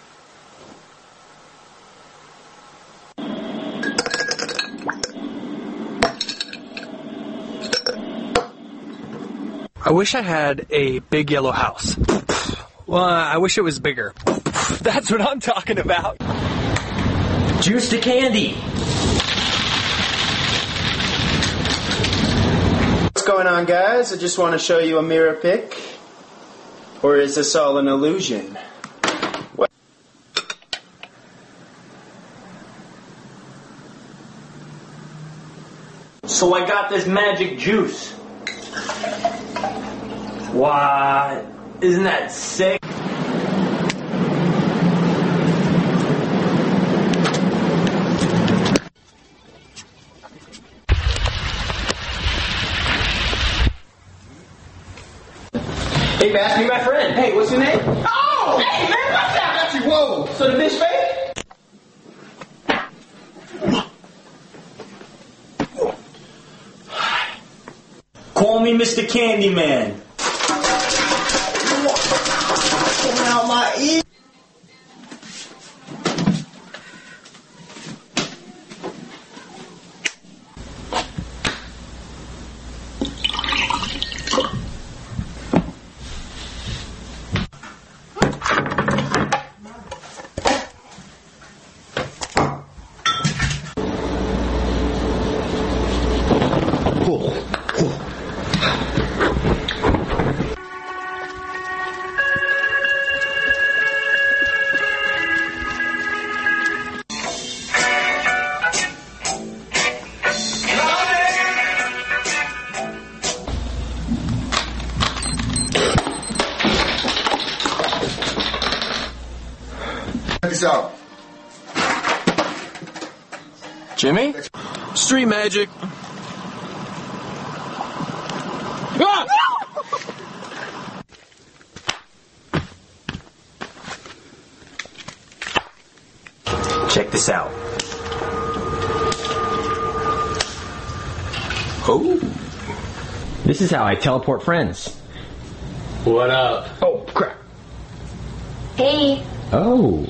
I wish I had a big yellow house. Well, I wish it was bigger. That's what I'm talking about. Juice to candy. What's going on, guys? I just want to show you a mirror pic. Or is this all an illusion? What? So I got this magic juice. Why? Isn't that sick? Hey, Bash, meet my friend. Hey, what's your name? Oh! Hey, man, what's that? Got you. Whoa! So the bitch fake? Call me Mister Candyman. Now my ear. Out. Jimmy? Street magic. Ah! Check this out. Oh. This is how I teleport friends. What up? Oh, crap. Hey. Oh.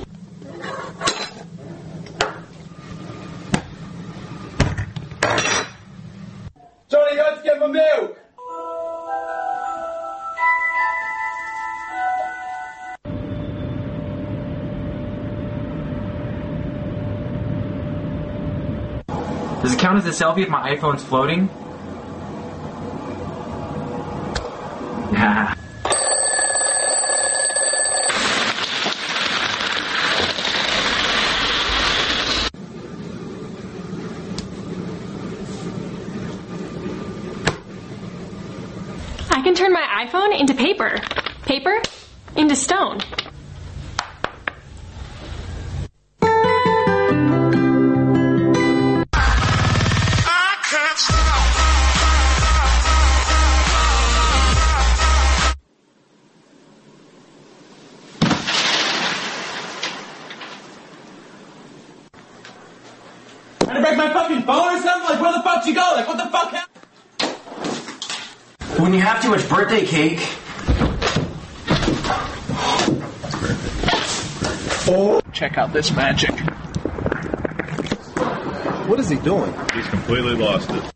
Johnny, go to get my milk. Does it count as a selfie if my iPhone's floating? Nah. I can turn my iPhone into paper. Paper into stone. Trying to break my fucking phone or something? Like, where the fuck you go? Like, what the fuck happened? When you have too much birthday cake. Oh. Check out this magic. What is he doing? He's completely lost it.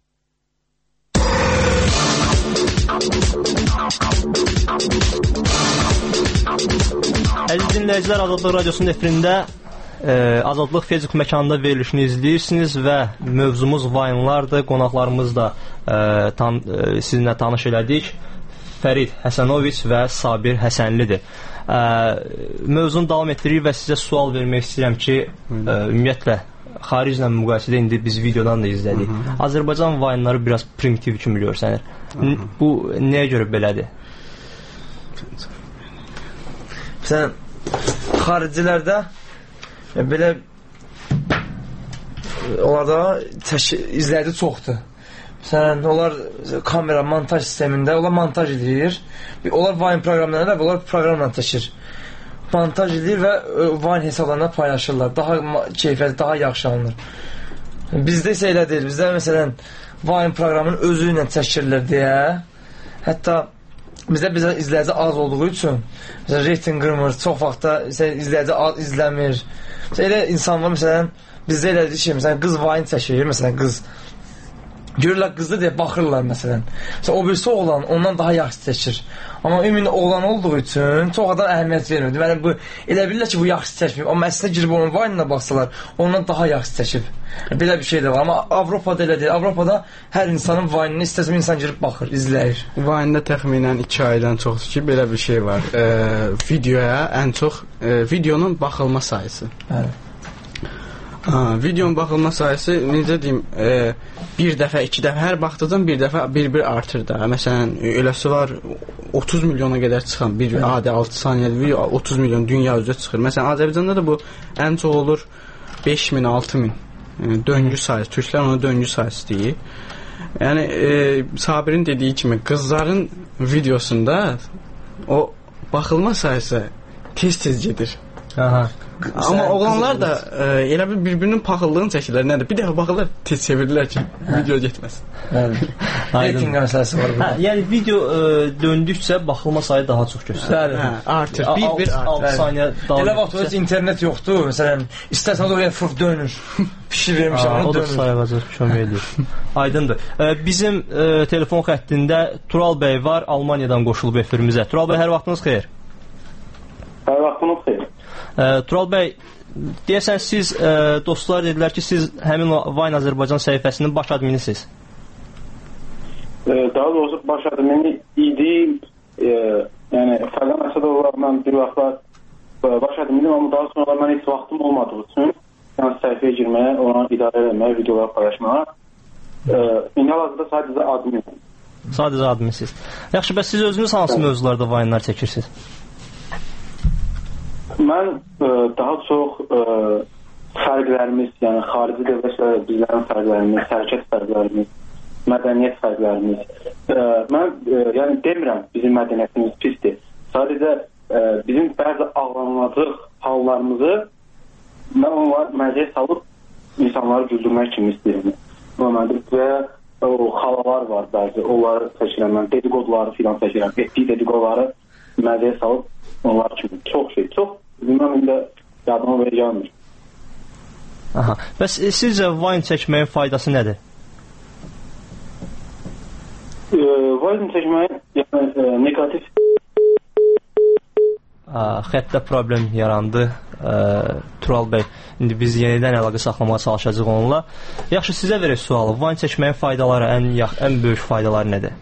Əziz dinləyicilər, Azadlıq Radiosunun efirində e, Azadlıq Facebook məkanında verilişini izləyirsiniz və mövzumuz Vine'lardır. Qonaqlarımız da e, tan e, sizinlə tanış elədik. Fərid Həsənoviç və Sabir Həsənlidir. E, mövzunu davam etdiririk və sizə sual vermək istəyirəm ki, e, ümumiyyətlə xariclə müqayisədə indi biz videodan da izlədik. Hı -hı. Azərbaycan Vine'ları biraz primitiv kimi görsənir. Hı -hı. Bu nəyə görə belədir? Sən xaricilərdə ya, belə onlarda izləyici çoxdur. Sən onlar kamera montaj sistemində onlar montaj edir. Onlar Vine proqramlarında və onlar proqramla çəkir. Montaj edir və Vine hesablarına paylaşırlar. Daha keyfiyyətli, daha yaxşı alınır. Bizdə isə elə deyil. Bizdə məsələn Vine proqramının özü ilə çəkirilir deyə. Hətta bizdə bizə izləyici az olduğu üçün məsələn reyting qırmır, çox vaxtda izləyici az izləmir. Məsələn, elə insanlar məsələn bizdə elədir ki, məsələn qız Vine çəkir, məsələn qız görürlər qızdı deyə baxırlar məsələn. Məsələn o birisi oğlan ondan daha yaxşı çəkir. Amma ümumi oğlan olduğu üçün çox adam əhəmiyyət vermir. Deməli bu elə bilirlər ki, bu yaxşı çəkmir. Amma əslində girib onun Vine-ına baxsalar, ondan daha yaxşı çəkib. Belə bir şey də var. Amma Avropada elə deyil. Avropada hər insanın Vine-ını istəsə insan girib baxır, izləyir. Vine-də təxminən iki aydan çoxdur ki, belə bir şey var. E, videoya ən çox e, videonun baxılma sayısı. Bəli. Ha, videonun baxılma sayısı necə deyim, e, bir dəfə, iki dəfə, hər baxdıqdan bir dəfə bir-bir artır da. Məsələn, eləsi var otuz milyona qədər çıxan bir adi altı saniyəli video otuz milyon dünya üzrə çıxır. Məsələn, Azərbaycanda da bu ən çox olur beş min, altı min e, döngü sayısı. Türklər ona döngü sayısı deyir. Yəni e, Sabirin dediyi kimi qızların videosunda o baxılma sayısı tez-tez gedir. Aha. Amma oğlanlar da e, elə bir bir-birinin paxıllığını çəkirlər. Nədir? Bir dəfə baxırlar, tez çevirirlər ki, video getməsin. Rating məsələsi var burada. Hə, yəni video ə, döndükcə baxılma sayı daha çox göstərir. Hə, artır. Bir-bir altı saniyə davam. Elə vaxt heç internet yoxdur. Məsələn, istəsən oraya fırf dönür. Pişir vermişəm, onu dönür. O da sayılacaq, kömək edir. Aydındır. Ə, bizim ə, telefon xəttində Tural bəy var, Almaniyadan qoşulub efirimizə. Tural bəy, hər vaxtınız xeyir. Hər vaxtınız xeyir. Ə, Tural bəy, deyəsən siz ə, dostlar dedilər ki, siz həmin o Vine Azərbaycan səhifəsinin baş adminisiniz. Daha doğrusu baş admini idi. E, yəni Fərqan Əsədovlarla bir vaxtlar baş adminim, amma daha sonra mən heç vaxtım olmadığı üçün yəni səhifəyə girməyə, ona idarə etməyə, videolar paylaşmağa e, indi hal-hazırda sadəcə adminim. Sadəcə adminsiniz. Yaxşı, bəs siz özünüz hansı mövzularda Vine'lar çəkirsiniz? Mən e, daha çox e, fərqlərimiz, yəni xarici dövlətlərlə bizlərin fərqlərimiz, hərəkət fərqlərimiz, mədəniyyət fərqlərimiz. E, mən e, yəni demirəm bizim mədəniyyətimiz pisdir. Sadəcə e, bizim bəzi ağlanmadıq hallarımızı mən onlar məziyə salıb insanları güldürmək kimi istəyirəm. Və o xalalar var bəzi, onları seçirəm mən, dedikoduları filan seçirəm, etdiyi dedikoduları məziyə salıb onlar kimi çox şey, çox bilməm indi yadıma belə gəlmir. Aha. Bəs e, sizcə Vine çəkməyin faydası nədir? E, Vine çəkməyin yəni, e, negativ A, xəttdə problem yarandı. E, Tural bəy, indi biz yenidən əlaqə saxlamağa çalışacağıq onunla. Yaxşı, sizə verək sualı. Vine çəkməyin faydaları, ən, yax, ən böyük faydaları nədir?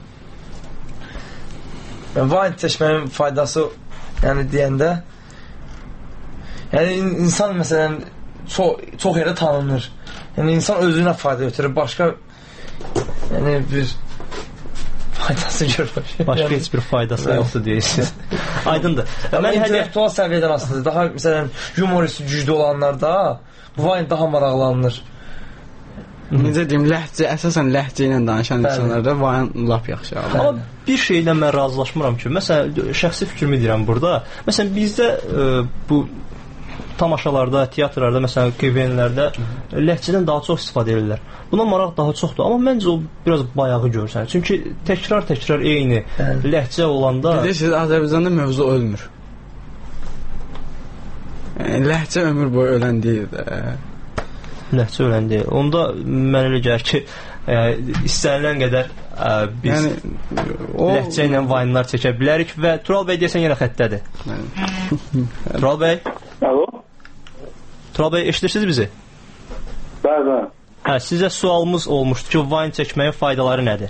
Vine çəkməyin faydası yəni deyəndə yəni insan məsələn çox, çox yerə tanınır. Yəni insan özünə fayda götürür. Başqa yəni bir faydası görmür. Başqa yəni, heç bir faydası yəni, yoxdur deyirsiniz. Aydındır. Mən intellektual səviyyədən aslında daha məsələn humoristi güclü olanlarda Vine daha maraqlanır. Necə deyim, ləhcə, əsasən ləhcə ilə danışan insanlarda Vine lap yaxşı. Amma bir şeylə mən razılaşmıram ki, məsələn, şəxsi fikrimi deyirəm burada. Məsələn, bizdə e, bu tamaşalarda, teatrlarda, məsələn, Q V N'lərdə ləhcədən daha çox istifadə edirlər. Buna maraq daha çoxdur, amma məncə o biraz bayağı görsənir. Çünki təkrar-təkrar eyni yəni, ləhcə olanda... Bilirsiniz, Azərbaycanda mövzu ölmür. Yəni, ləhcə ömür boyu ölən deyil də. Ləhcə ölən deyil. Onda mən elə gəlir ki, e, istənilən qədər e, biz yəni, o... ləhcə ilə Vine'lar çəkə bilərik və Tural bəy deyəsən yenə xəttədir. Tural bəy? Alo? Tural bəy, eşidirsiniz bizi? Bəli, bəli. Hə, sizə sualımız olmuşdu ki, Vine çəkməyin faydaları nədir?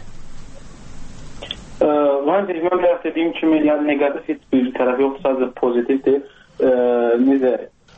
E, Vine çəkməyin biraz dediyim kimi, yəni negativ heç bir tərəf yoxdur, sadəcə pozitivdir. E, necə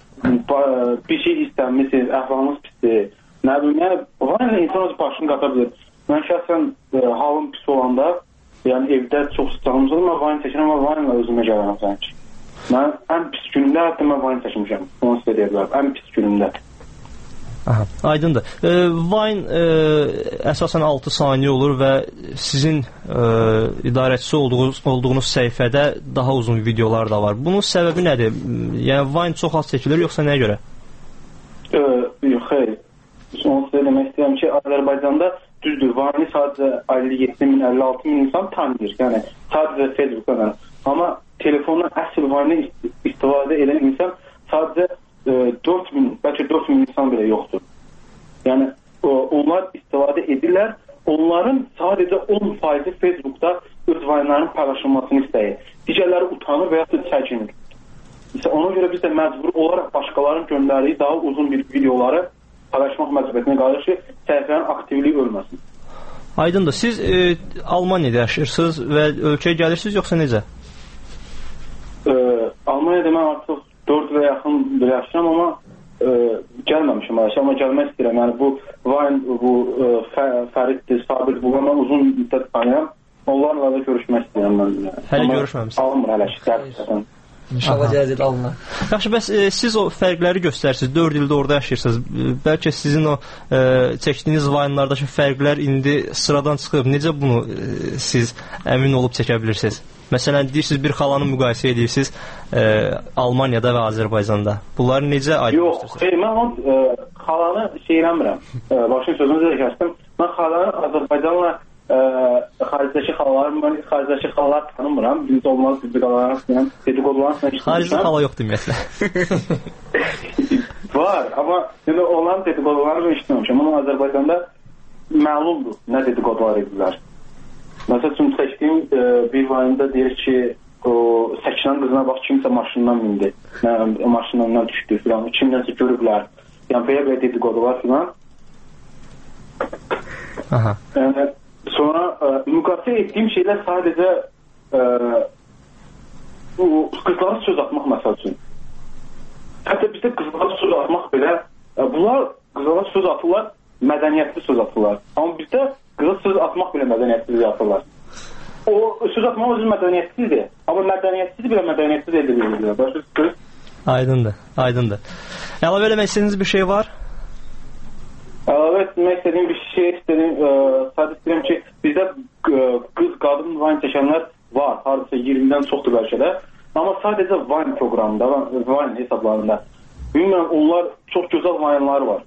bir şey istənmişsiniz, əhlakınız pisdir. Nə bilim, yəni Vine insan öz başını qata bilir. Mən şəxsən e, halım pis olanda, yəni evdə çox sıcağımız olur, mən Vine çəkirəm, amma Vine ilə özümə gəlirəm sanki. Mən ən pis günümdə hətta mən Vine çəkmişəm. Onu sizə deyə bilərəm, ən pis günümdə. Aha, aydındır. E, Vine e, əsasən altı saniyə olur və sizin e, idarəçisi olduğunuz, olduğunuz səhifədə daha uzun videolar da var. Bunun səbəbi nədir? Yəni Vine çox az çəkilir, yoxsa nəyə görə? E, yox, xeyr. Onu sizə demək istəyirəm ki, Azərbaycanda düzdür, Vine'i sadəcə əlli yeddi min, əlli altı min insan tanıyır. Yəni sadəcə Facebook'dan. Amma telefondan əsl Vine'i istifadə edən insan sadəcə dörd min, bəlkə dörd min insan belə yoxdur. Yəni o, onlar istifadə edirlər. Onların sadəcə on faizi Facebook'da öz Vine'ların paylaşılmasını istəyir. Digərləri utanır və ya da çəkinir. İşte ona görə biz də məcbur olaraq başqalarının göndərdiyi daha uzun bir videoları paylaşmaq məcburiyyətinə qalır ki, səhifənin aktivliyi ölməsin. Aydındır. Siz e, Almaniyada yaşayırsınız və ölkəyə gəlirsiniz, yoxsa necə? E, Almaniyada mən artıq dörd və yaxın bir yaşayam, amma e, gəlməmişim aşağı, amma gəlmək istəyirəm. Yəni bu Vine, bu e, Fəriddir, Sabir, bu mən uzun müddət tanıyam. Onlarla da görüşmək istəyirəm mən. Hələ görüşməmişsiniz. Alınmır hələ ki, dərsləsən. İnşallah gələcək alınır. Yaxşı, bəs e, siz o fərqləri göstərsiniz, dörd ildə orada yaşayırsınız. Bəlkə sizin o e, çəkdiyiniz Vine'lardakı fərqlər indi sıradan çıxıb. Necə bunu e, siz əmin olub çəkə bilirsiniz? Məsələn, deyirsiniz bir xalanı müqayisə edirsiniz e, Almaniyada və Azərbaycanda. Bunları necə aydınlaşdırırsınız? Yox, xeyr, mən onun e, xalanı şey eləmirəm. E, başın sözünüzü də kəsdim. Mən xalanı Azərbaycanla e, xaricdəki xalaları, mən xaricdəki xalalar tanımıram. Bizdə olmaz, bizdə qalalarına, dedikodularına işləmişəm. Xaricdə xala yoxdur ümumiyyətlə. Var, amma yəni, onların dedikodularına işləmişəm. Onun Azərbaycanda məlumdur nə dedikodular edirlər. Məsəl üçün çəkdiyim e, bir vayında deyir ki, o Səkinən qızına bax, kimsə maşından mindi, maşından düşdü filan, kimdənsə görüblər. Yəni belə-belə dedikodular filan. Aha. Yəni, sonra e, müqayisə etdiyim şeylər sadəcə e, o, qızlara söz atmaq məsəl üçün. Hətta bizdə qızlara söz atmaq belə, e, bunlar qızlara söz atırlar, mədəniyyətli söz atırlar. Amma bizdə qıza söz atmaq belə mədəniyyətsiz yapırlar. O söz atmaq özü mədəniyyətsizdir. Amma mədəniyyətsiz belə mədəniyyətsiz edilir. Başa Aydındır, aydındır. Əlavə eləmək istədiyiniz bir şey var? Əlavə etmək istədiyim bir şey istədim. E, sadəcə istəyirəm ki, bizdə e, qız, qadın Vine çəkənlər var. Hardasa iyirmidən çoxdur bəlkə də. Amma sadəcə Vine proqramında, Vine hesablarında. Bilmirəm, onlar çox gözəl Vine'lar var.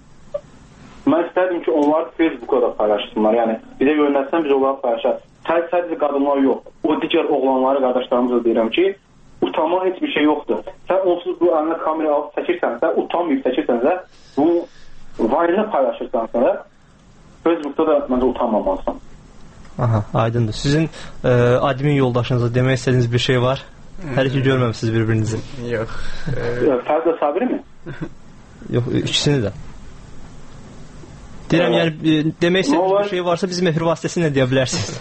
Mən istərdim ki, onlar Facebook'a da paylaşsınlar. Yəni, bizə yönəlsən, biz onları paylaşaq. Sadəcə qadınlar yox. O digər oğlanları, qardaşlarımıza deyirəm ki, utanma heç bir şey yoxdur. Sən onsuz bu əlinə kamera alıb çəkirsənsə, utanmayıb çəkirsənsə, bunu Vine'lə paylaşırsansə da, Facebook'da da məncə utanmamalısan. Aha, aydındır. Sizin e, admin yoldaşınıza demək istədiyiniz bir şey var? Hələ ki görməmişsiniz bir-birinizi. Yox. E... Fərzə Sabiri mi? Yox, ikisini də. Deyirəm, yəni demək istədiyiniz bir şey varsa bizim efir vasitəsilə deyə bilərsiniz.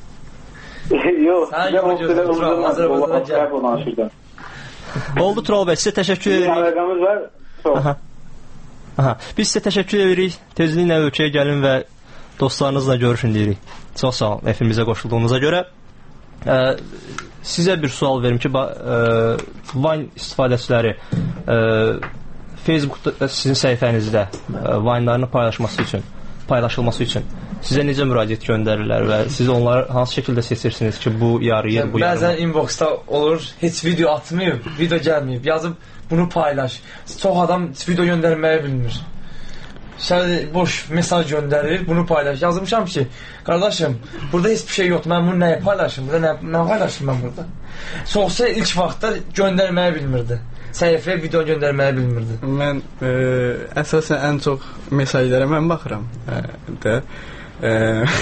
Yox, sizə o qədər uzun Azərbaycan'a Oldu Tural bəy, sizə təşəkkür edirik. Əlaqəmiz var. Aha. Aha. Biz sizə təşəkkür edirik. Tezliklə ölkəyə gəlin və dostlarınızla görüşün deyirik. Çox sağ olun, efirimizə qoşulduğunuza görə. Ə, sizə bir sual verim ki, ə, Vine istifadəçiləri ə, Facebookda sizin səhifənizdə Vine-larını paylaşması üçün, paylaşılması üçün sizə necə müraciət göndərirlər və siz onları hansı şəkildə seçirsiniz ki, bu yarı yer, bu yarı? Bəzən inboxda olur, heç video atmayıb, video gəlməyib, yazıb bunu paylaş. Çox adam video göndərməyi bilmir. Şədə boş mesaj göndərir, bunu paylaş. Yazmışam ki, qardaşım, burada heç bir şey yoxdur, mən bunu nəyə paylaşım, burada nə, nə paylaşım mən burada? Çoxsa ilk vaxtda göndərməyi bilmirdi. Səhifəyə video göndərməyi bilmirdi. Mən e, əsasən ən çox mesajlara mən baxıram. E, də e,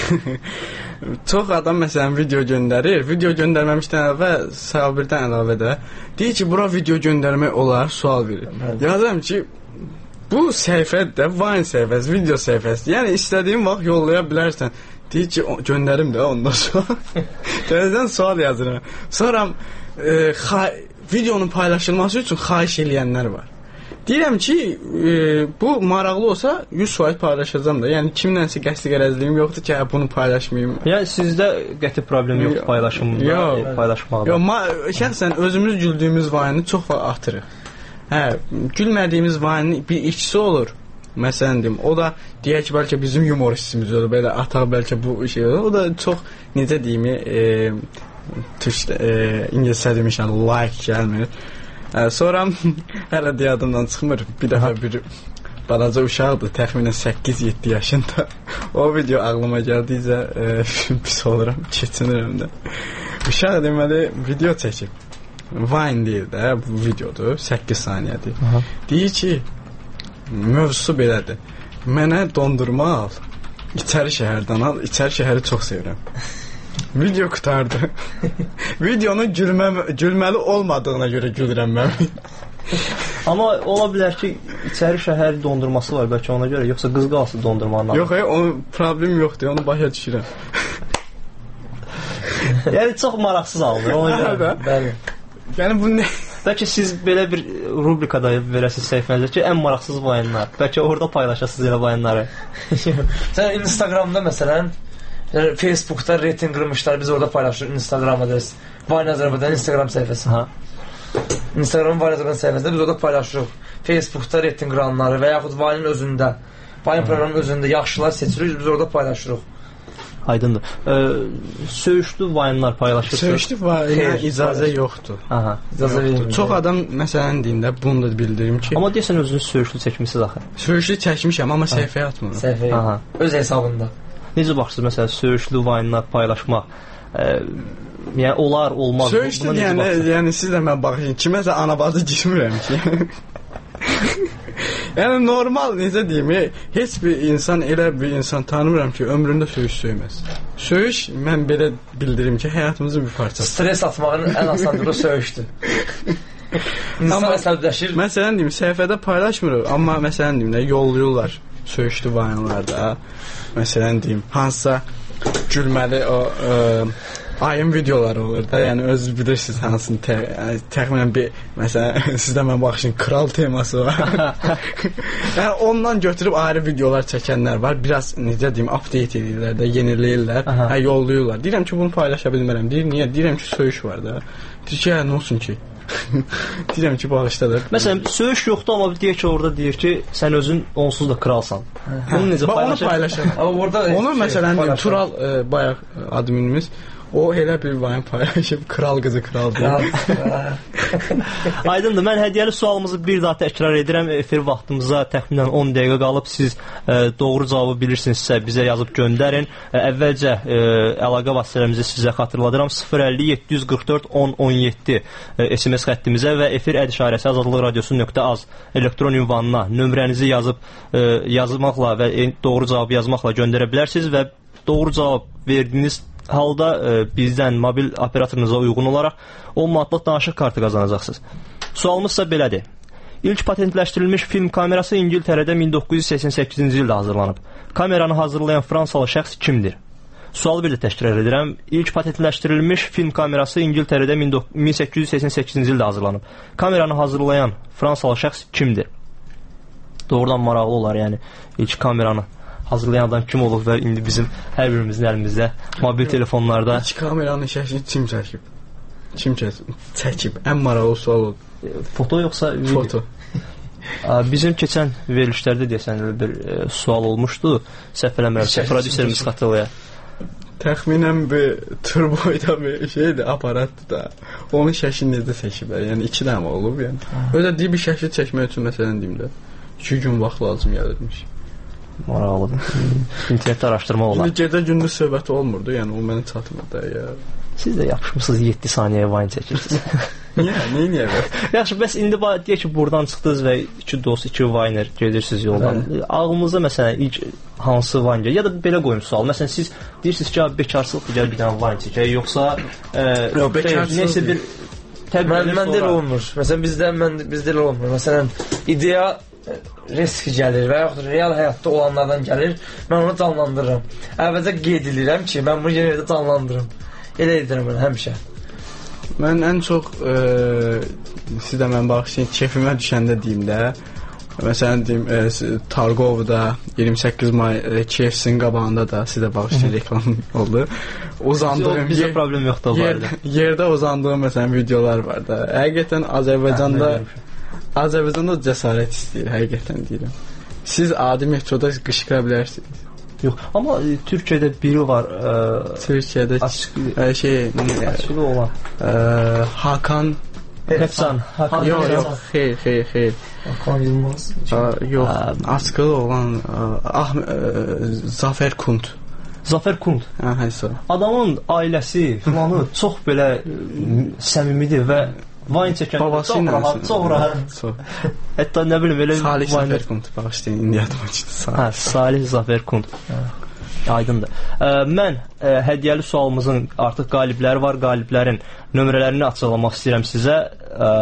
çox adam məsələn video göndərir. Video göndərməmişdən əvvəl sabirdən əlavə də deyir ki, bura video göndərmək olar, sual verir. Yazıram ki, bu səhifədə Vine səhifəsi, video səhifəsi. Yəni istədiyin vaxt yollaya bilərsən. Deyir ki, göndərim də ondan sonra. Təzədən sual yazıram. Sonra e, xay videonun paylaşılması üçün xahiş eləyənlər var. Deyirəm ki, e, bu maraqlı olsa yüz faiz paylaşacağam da. Yəni kimlənsə qəsdi qərəzliyim yoxdur ki, bunu paylaşmayım. Yəni sizdə qəti problem yoxdur paylaşımda, yox, paylaşmaqda. Yox, şəxsən özümüz güldüyümüz Vine-i çox vaxt atırıq. Hə, gülmədiyimiz Vine-i bir ikisi olur. Məsələn deyim, o da deyək ki, bəlkə bizim humoristimiz olur, belə ataq bəlkə bu şey olur. O da çox necə deyim, e, Türkçə, e, İngilizcə demişəm, like gəlmir. E, sonra hələ yadımdan çıxmır. Bir dəfə bir balaca uşaqdır, təxminən səkkiz yeddi yaşında. O video ağlıma gəldikcə e, pis oluram, keçinirəm də. Uşaq deməli video çəkib. Vine deyir də, bu videodur, səkkiz saniyədir. Aha. Deyir ki, mövzusu belədir. Mənə dondurma al, İçəri şəhərdən al, İçəri şəhəri çox sevirəm. Video qutardı. Videonun gülmə, gülməli olmadığına görə gülürəm mən. Amma ola bilər ki, İçəri şəhər dondurması var bəlkə ona görə, yoxsa qız qalsı dondurmanın. Yox, hayır, onun problem yoxdur, onu başa düşürəm. Yəni çox maraqsız alınır ona görə. Bəli. Yəni bu nə? Bəlkə siz belə bir rubrikada verəsiniz səhifənizdə ki, ən maraqsız Vine-lar. Bəlkə orada paylaşasınız elə Vine-ları. Sən Instagramda məsələn, yəni Facebookda reyting qırmışlar, biz orada paylaşırıq Instagram adresi. Vine Azərbaycan Instagram səhifəsi. Ha. Instagram Vine Azərbaycan səhifəsində biz orada paylaşırıq. Facebookda reyting qıranları və yaxud Vine-in özündə, Vine proqramının özündə yaxşılar seçirik, biz orada paylaşırıq. Aydındır. Ə, söyüşlü vayınlar paylaşırsınız. Söyüşlü vayına icazə yoxdur. Aha, icazə yoxdur. Çox adam məsələn deyində bunu da bildirim ki. Amma deyəsən özünüz söyüşlü çəkmisiniz axı. Söyüşlü çəkmişəm, amma səhifəyə atmıram. Səhifəyə. Aha. Öz hesabında. Necə baxırsınız məsələn söyüşlü vayınlar paylaşmaq? Ə, yəni olar, olmaz. Söyüşlü yəni, yəni siz də mən baxın, kiməsə anabazı girmirəm ki. Yəni normal necə deyim, heç bir insan elə bir insan tanımıram ki, ömründə söyüş söyməz. Söyüş mən belə bildirim ki, həyatımızın bir parçası. Stres atmağın ən asan yolu söyüşdür. İnsan əsəbləşir. Məsələn deyim, səhifədə paylaşmırıq, amma məsələn deyim, yollayırlar söyüşlü vayonlarda. Məsələn deyim, hansısa gülməli o ə, ayın videoları olur da, yəni özünüz bilirsiniz hansını tə, yəni, təxminən bir, məsələn, sizdə mən baxışın kral teması var. Yəni ondan götürüb ayrı videolar çəkənlər var, biraz necə deyim, update edirlər də, yeniləyirlər, hə, yollayırlar. Deyirəm ki, bunu paylaşa bilmərəm, deyir, niyə? Deyirəm ki, söyüş var da. Deyir ki, hə, nə olsun ki? Deyirəm ki, bağışdadır. Məsələn, söyüş yoxdur, amma deyək ki, orada deyir ki, sən özün onsuz da kralsan. Bunu necə paylaşır? Onu paylaşır. Onu məsələn, deyim, Tural e, bayaq adminimiz, o elə bir vayın paylaşıb, kral qızı kral deyil. Aydındır, mən hədiyyəli sualımızı bir daha təkrar edirəm. Efir vaxtımıza təxminən on dəqiqə qalıb. Siz ə, doğru cavabı bilirsinizsə bizə yazıb göndərin. Ə, əvvəlcə ə, əlaqə vasitələrimizi sizə xatırladıram. sıfır əlli yeddi yüz qırx dörd on on yeddi S M S xəttimizə və efir əd işarəsi azadlıq radiosu nöqtə az elektron ünvanına nömrənizi yazıb ə, yazmaqla və doğru cavabı yazmaqla göndərə bilərsiniz və doğru cavab verdiyiniz halda e, bizdən mobil operatorunuza uyğun olaraq on manatlıq danışıq kartı qazanacaqsınız. Sualımızsa belədir. İlk patentləşdirilmiş film kamerası İngiltərədə min doqquz yüz səksən səkkizinci ildə hazırlanıb. Kameranı hazırlayan Fransalı şəxs kimdir? Sualı bir də təkrar edirəm. İlk patentləşdirilmiş film kamerası İngiltərədə min səkkiz yüz səksən səkkizinci ildə hazırlanıb. Kameranı hazırlayan Fransalı şəxs kimdir? Doğrudan maraqlı olar, yəni ilk kameranı hazırlayan adam kim olub və indi bizim hər birimizin əlimizdə mobil telefonlarda. İlk kameranın şəklini kim çəkib? Kim çəkib? Ən maraqlı sual oldu. Foto yoxsa video? Foto. Bizim keçən verilişlərdə deyəsən bir e, sual olmuşdu. Səhv eləmirəmsə, prodüserimiz xatırlayır. Təxminən bir turboyda bir şeydir, aparatdır da. Onun şəklini necə çəkiblər? Yəni iki dənə olub, yəni. Öyle deyib bir şəkli çəkmək üçün məsələn deyim də iki gün vaxt lazım gəlirmiş. Maraqlıdır. İnternetdə araşdırma olar. İndi gecə gündüz söhbəti olmurdu, yəni o mənə çatmırdı ya. Siz də yapışmısınız yeddi saniyəyə vayın çəkirsiniz. Niyə? Niyə niyə? Yaxşı, bəs indi deyək ki, buradan çıxdınız və iki dost, iki vayner gedirsiniz yoldan. Bəli. Ağlınızda məsələn ilk hansı vayn gəlir? Ya da belə qoyum sual. Məsələn siz deyirsiniz ki, bekarsızlıq gəl bir dənə vayn çəkək, yoxsa e, yox, bekarsızlıq neysə bir təbii məndə elə olmur. Məsələn bizdə mən bizdə elə olmur. Məsələn ideya risk gəlir və yaxud real həyatda olanlardan gəlir, mən onu canlandırıram. Əvvəlcə qeyd edirəm ki, mən bunu yerdə canlandırım. Elə edirəm mən həmişə. Mən ən çox e, sizə mən baxışın keyfimə düşəndə deyim də, məsələn deyim e, Targovda iyirmi səkkiz may e, K F C-nin qabağında da sizə baxışın reklam oldu. Uzandığım bizə yer, problem yoxdur o yer, yerdə uzandığım məsələn videolar var da. Həqiqətən Azərbaycanda Azərbaycanda cəsarət istəyir, həqiqətən deyirəm. Siz adi metroda qışqıra bilərsiniz. Yox, amma e, Türkiyədə biri var. E, Türkiyədə e, şey, açılı olan. E, Hakan Hepsan. Hakan yox, yox, xeyr, xeyr, xeyr. Hakan Yılmaz. Yox, açıqlı olan ah, Zafer Kunt. Zafer Kunt. Hə, həsə. Adamın ailəsi, filanı çox belə səmimidir və vayn çəkən babası ilə rahat, çox rahat. Hətta nə bilim elə Salih Zafer Kunt bağışlayın, indi yadıma çıxdı. Hə, Salih Zafer Kunt. Aydındır. Ə, mən ə, hədiyyəli sualımızın artıq qalibləri var. Qaliblərin nömrələrini açıqlamaq istəyirəm sizə. Ə,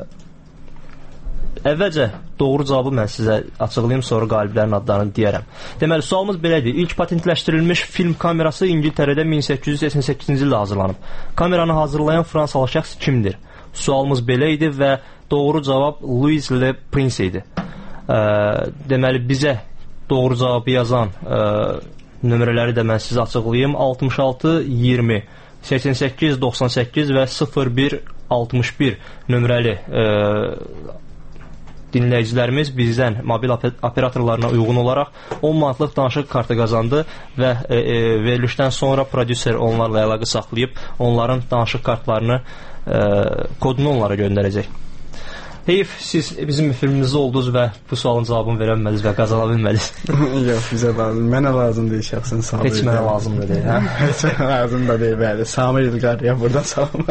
əvvəlcə doğru cavabı mən sizə açıqlayım, sonra qaliblərin adlarını deyərəm. Deməli, sualımız belədir. İlk patentləşdirilmiş film kamerası İngiltərədə min səkkiz yüz səksən səkkizinci ildə hazırlanıb. Kameranı hazırlayan Fransalı şəxs kimdir? Sualımız belə idi və doğru cavab Louis Le Prince idi. Ə, deməli, bizə doğru cavabı yazan ə, nömrələri də mən sizə açıqlayayım. altmış altı iyirmi səksən səkkiz doxsan səkkiz və sıfır bir altmış bir nömrəli ə, dinləyicilərimiz bizdən mobil operatorlarına uyğun olaraq on manatlıq danışıq kartı qazandı və e, e, verilişdən sonra prodüser onlarla əlaqə saxlayıb onların danışıq kartlarını e, kodunu onlara göndərəcək. Heyf, siz bizim filmimizdə oldunuz və bu sualın cavabını verə bilmədiniz və qazana bilmədiniz. Yox, bizə lazım. Mənə lazım deyil şəxsən. Heç mənə lazım da deyil, hə? Heç mənə lazım da deyil, bəli. Samir İlqarıya buradan salam.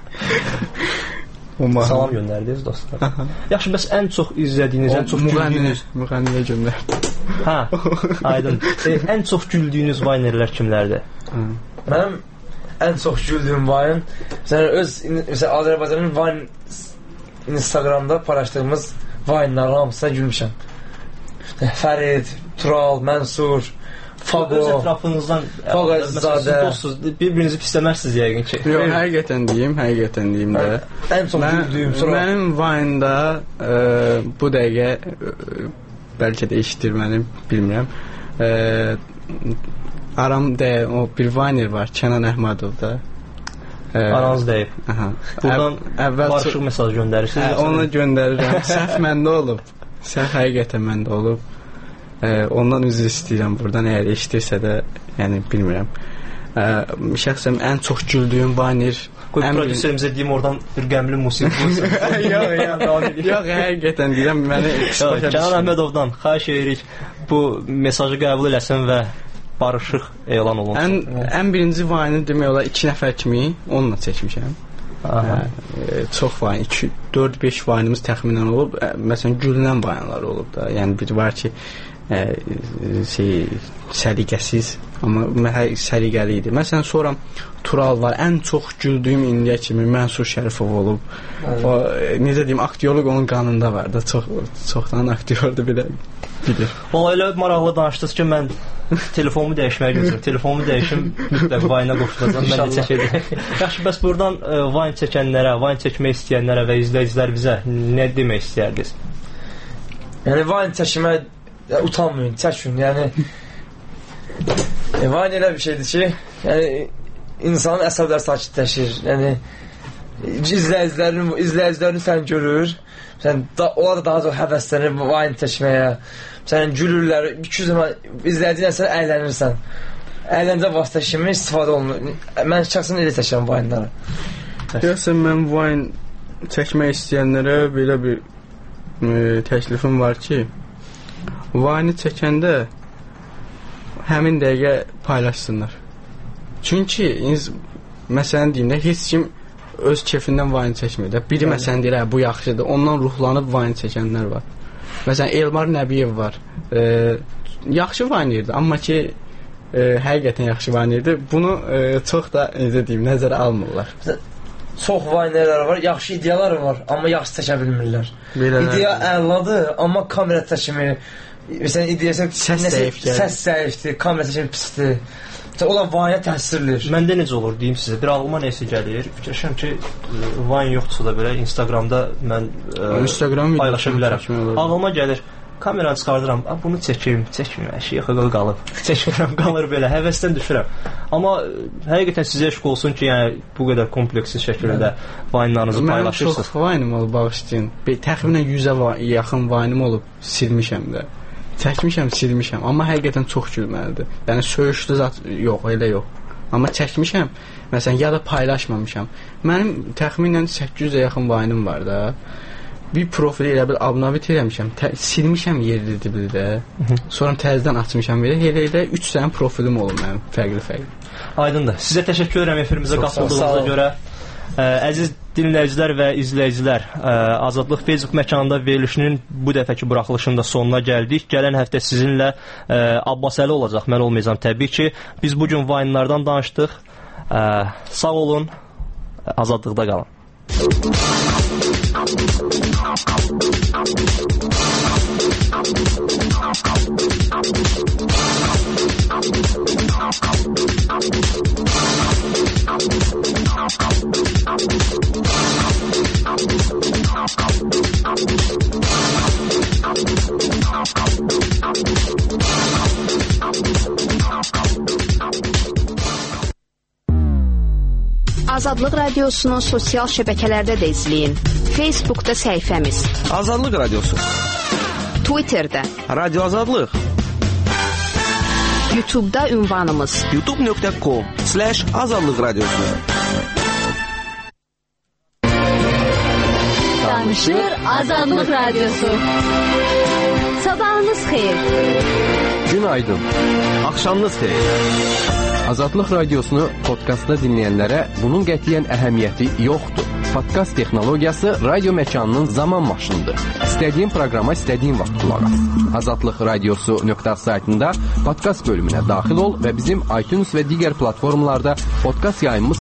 Salam göndərdiniz dostlar. Yaxşı, bəs ən çox izlədiyiniz, ən çox güldüyünüz... Müğənniyə göndərdi. Hə, aydın. E, ən çox güldüyünüz vaynerlər kimlərdir? Mənim ən çox güldüyüm vayn, məsələn, öz, məsələn, Azərbaycanın vayn Instagramda paylaşdığımız vaynların hamısına gülmüşəm. Fərid, Tural, Mənsur, Fago, öz ətrafınızdan Faqazadə, dostsuz, bir-birinizi pisləmərsiniz yəqin ki. Yox, həqiqətən deyim, həqiqətən deyim də. Ən çox güldüyüm sonra. Mənim Vine-da e, bu dəqiqə e, bəlkə də eşitdirməni bilmirəm. E, aramda o bir Viner var, Kənan Əhmədov da. E, Aranız deyib. Aha. Buradan əvvəl barışıq mesaj göndərirsiniz. Hə, onu göndərirəm. Səhv məndə olub. Səhv həqiqətən məndə olub. E, ondan üzr istəyirəm buradan, əgər eşidirsə də, yəni bilmirəm. E, şəxsən ən çox güldüyüm Viner. Qoy prodüserimizə deyim, oradan bir qəmli musiqi olsun. Yox, yox, yox, həqiqətən deyirəm, məni Kənan Əhmədovdan xahiş edirik, bu mesajı qəbul eləsin və barışıq elan olunsun. Ən, ən birinci vayını demək olar iki nəfər kimi onunla çəkmişəm. Hə, e, çox vayn, iki, dörd beş vayınımız təxminən olub. E, məsələn, gülünən vayınlar olub da. Yəni bir var ki, e, şey, səliqəsiz, amma səliqəli idi. Məsələn, sonra Tural var. Ən çox güldüyüm indiyə kimi Mənsur Şərifov olub. O, e, necə deyim, aktyorluq onun qanında var da. Çox, çoxdan aktyordur bilir. bilir. O, elə maraqlı danışdınız ki, mən telefonumu dəyişməyə gözləyirəm. Telefonumu dəyişim, mütləq Vine-a qoşulacam. Mən də çəkəcəm. Yaxşı, bəs buradan e, Vine çəkənlərə, Vine çəkmək istəyənlərə və izləyicilər bizə nə demək istəyərdiniz? Yəni, Vine çəkmək ya, utanmayın, çəkin. Yəni, e, Vine elə bir şeydir ki, yəni, insanın əsəbləri sakitləşir. Yəni, izləyicilərin, izləyicilərini sən görür, sən da, onlar da daha çox həvəslənir Vine çəkməyə. Sən gülürlər, iki zaman izləyicilə sən əylənirsən. Əyləncə vasitə kimi istifadə olunur. Mən şəxsən elə çəkirəm Vine-ları. Deyəsən, mən Vine çəkmək istəyənlərə belə bir e, təklifim var ki, Vine-i çəkəndə həmin dəqiqə paylaşsınlar. Çünki məsələn deyim də, heç kim öz kefindən Vine çəkmir də. Biri məsələn deyir, bu yaxşıdır, ondan ruhlanıb Vine çəkənlər var. Məsələn, Elmar Nəbiyev var. E, yaxşı Vine-dir, amma ki e, həqiqətən yaxşı Vine-dir. Bunu e, çox da necə deyim, nəzərə almırlar. Çox Vine-lər var, yaxşı ideyalar var, amma yaxşı çəkə bilmirlər. İdeya əladır, amma kamera çəkimi, məsələn, ideyası səs zəifdir, səs zəifdir, kamera çəkimi pisdir. Onlar Vine-ə təsirlir. Məndə necə olur, deyim sizə, bir ağlıma nəsə gəlir. Fikirləşəm ki, Vine yoxdursa da belə Instagramda mən Instagram paylaşa bilərəm. Ağlıma gəlir, kameranı çıxardıram, bunu çəkim, çəkmir, əşi yaxı qalıb. Çəkmirəm, qalır belə, həvəsdən düşürəm. Amma həqiqətən sizə eşq olsun ki, yəni bu qədər kompleksiz şəkildə Vine-larınızı paylaşırsınız. Mənim çox Vine-im olub, bağışlayın. Təxminən yüzə yaxın Vine-im olub, silmişəm də. Çəkmişəm, silmişəm, amma həqiqətən çox gülməlidir. Yəni söyüşlü zat yox, elə yox. Amma çəkmişəm, məsələn, ya da paylaşmamışam. Mənim təxminən səkkiz yüzə yaxın Vine-im var da. Bir profili elə bir abunavit eləmişəm, silmişəm yerli dildə. Sonra təzədən açmışam belə. Elə elə üç dənə profilim olub mənim, fərqli-fərqli. Aydındır. Sizə təşəkkür edirəm efirimizə qatıldığınıza görə. Ə, əziz dinləyicilər və izləyicilər, ə, Azadlıq Facebook məkanında verilişinin bu dəfəki buraxılışında sonuna gəldik. Gələn həftə sizinlə ə, Abbasəli olacaq, mən olmayacağam təbii ki. Biz bugün Vine-lardan danışdıq. Ə, sağ olun, azadlıqda qalın. Azadlıq Radiosunu sosial şəbəkələrdə də izləyin. Facebookda səhifəmiz Azadlıq Radiosu, Twitterdə Radio Azadlıq, YouTube'da ünvanımız youtube nöqtə com slash azadlıq radiosu. Danışır Azadlıq Radiosu. Sabahınız xeyir. Günaydın. Axşamınız xeyir. Azadlıq Radiosunu podkastda dinləyənlərə bunun qətiyyən əhəmiyyəti yoxdur. Podkast texnologiyası radio məkanının zaman maşınıdır. İstədiyin proqrama istədiyin vaxt qulaq as. Azadlıq Radiosu nöqtə saytında podkast bölümünə daxil ol və bizim iTunes və digər platformalarda podkast yayımımız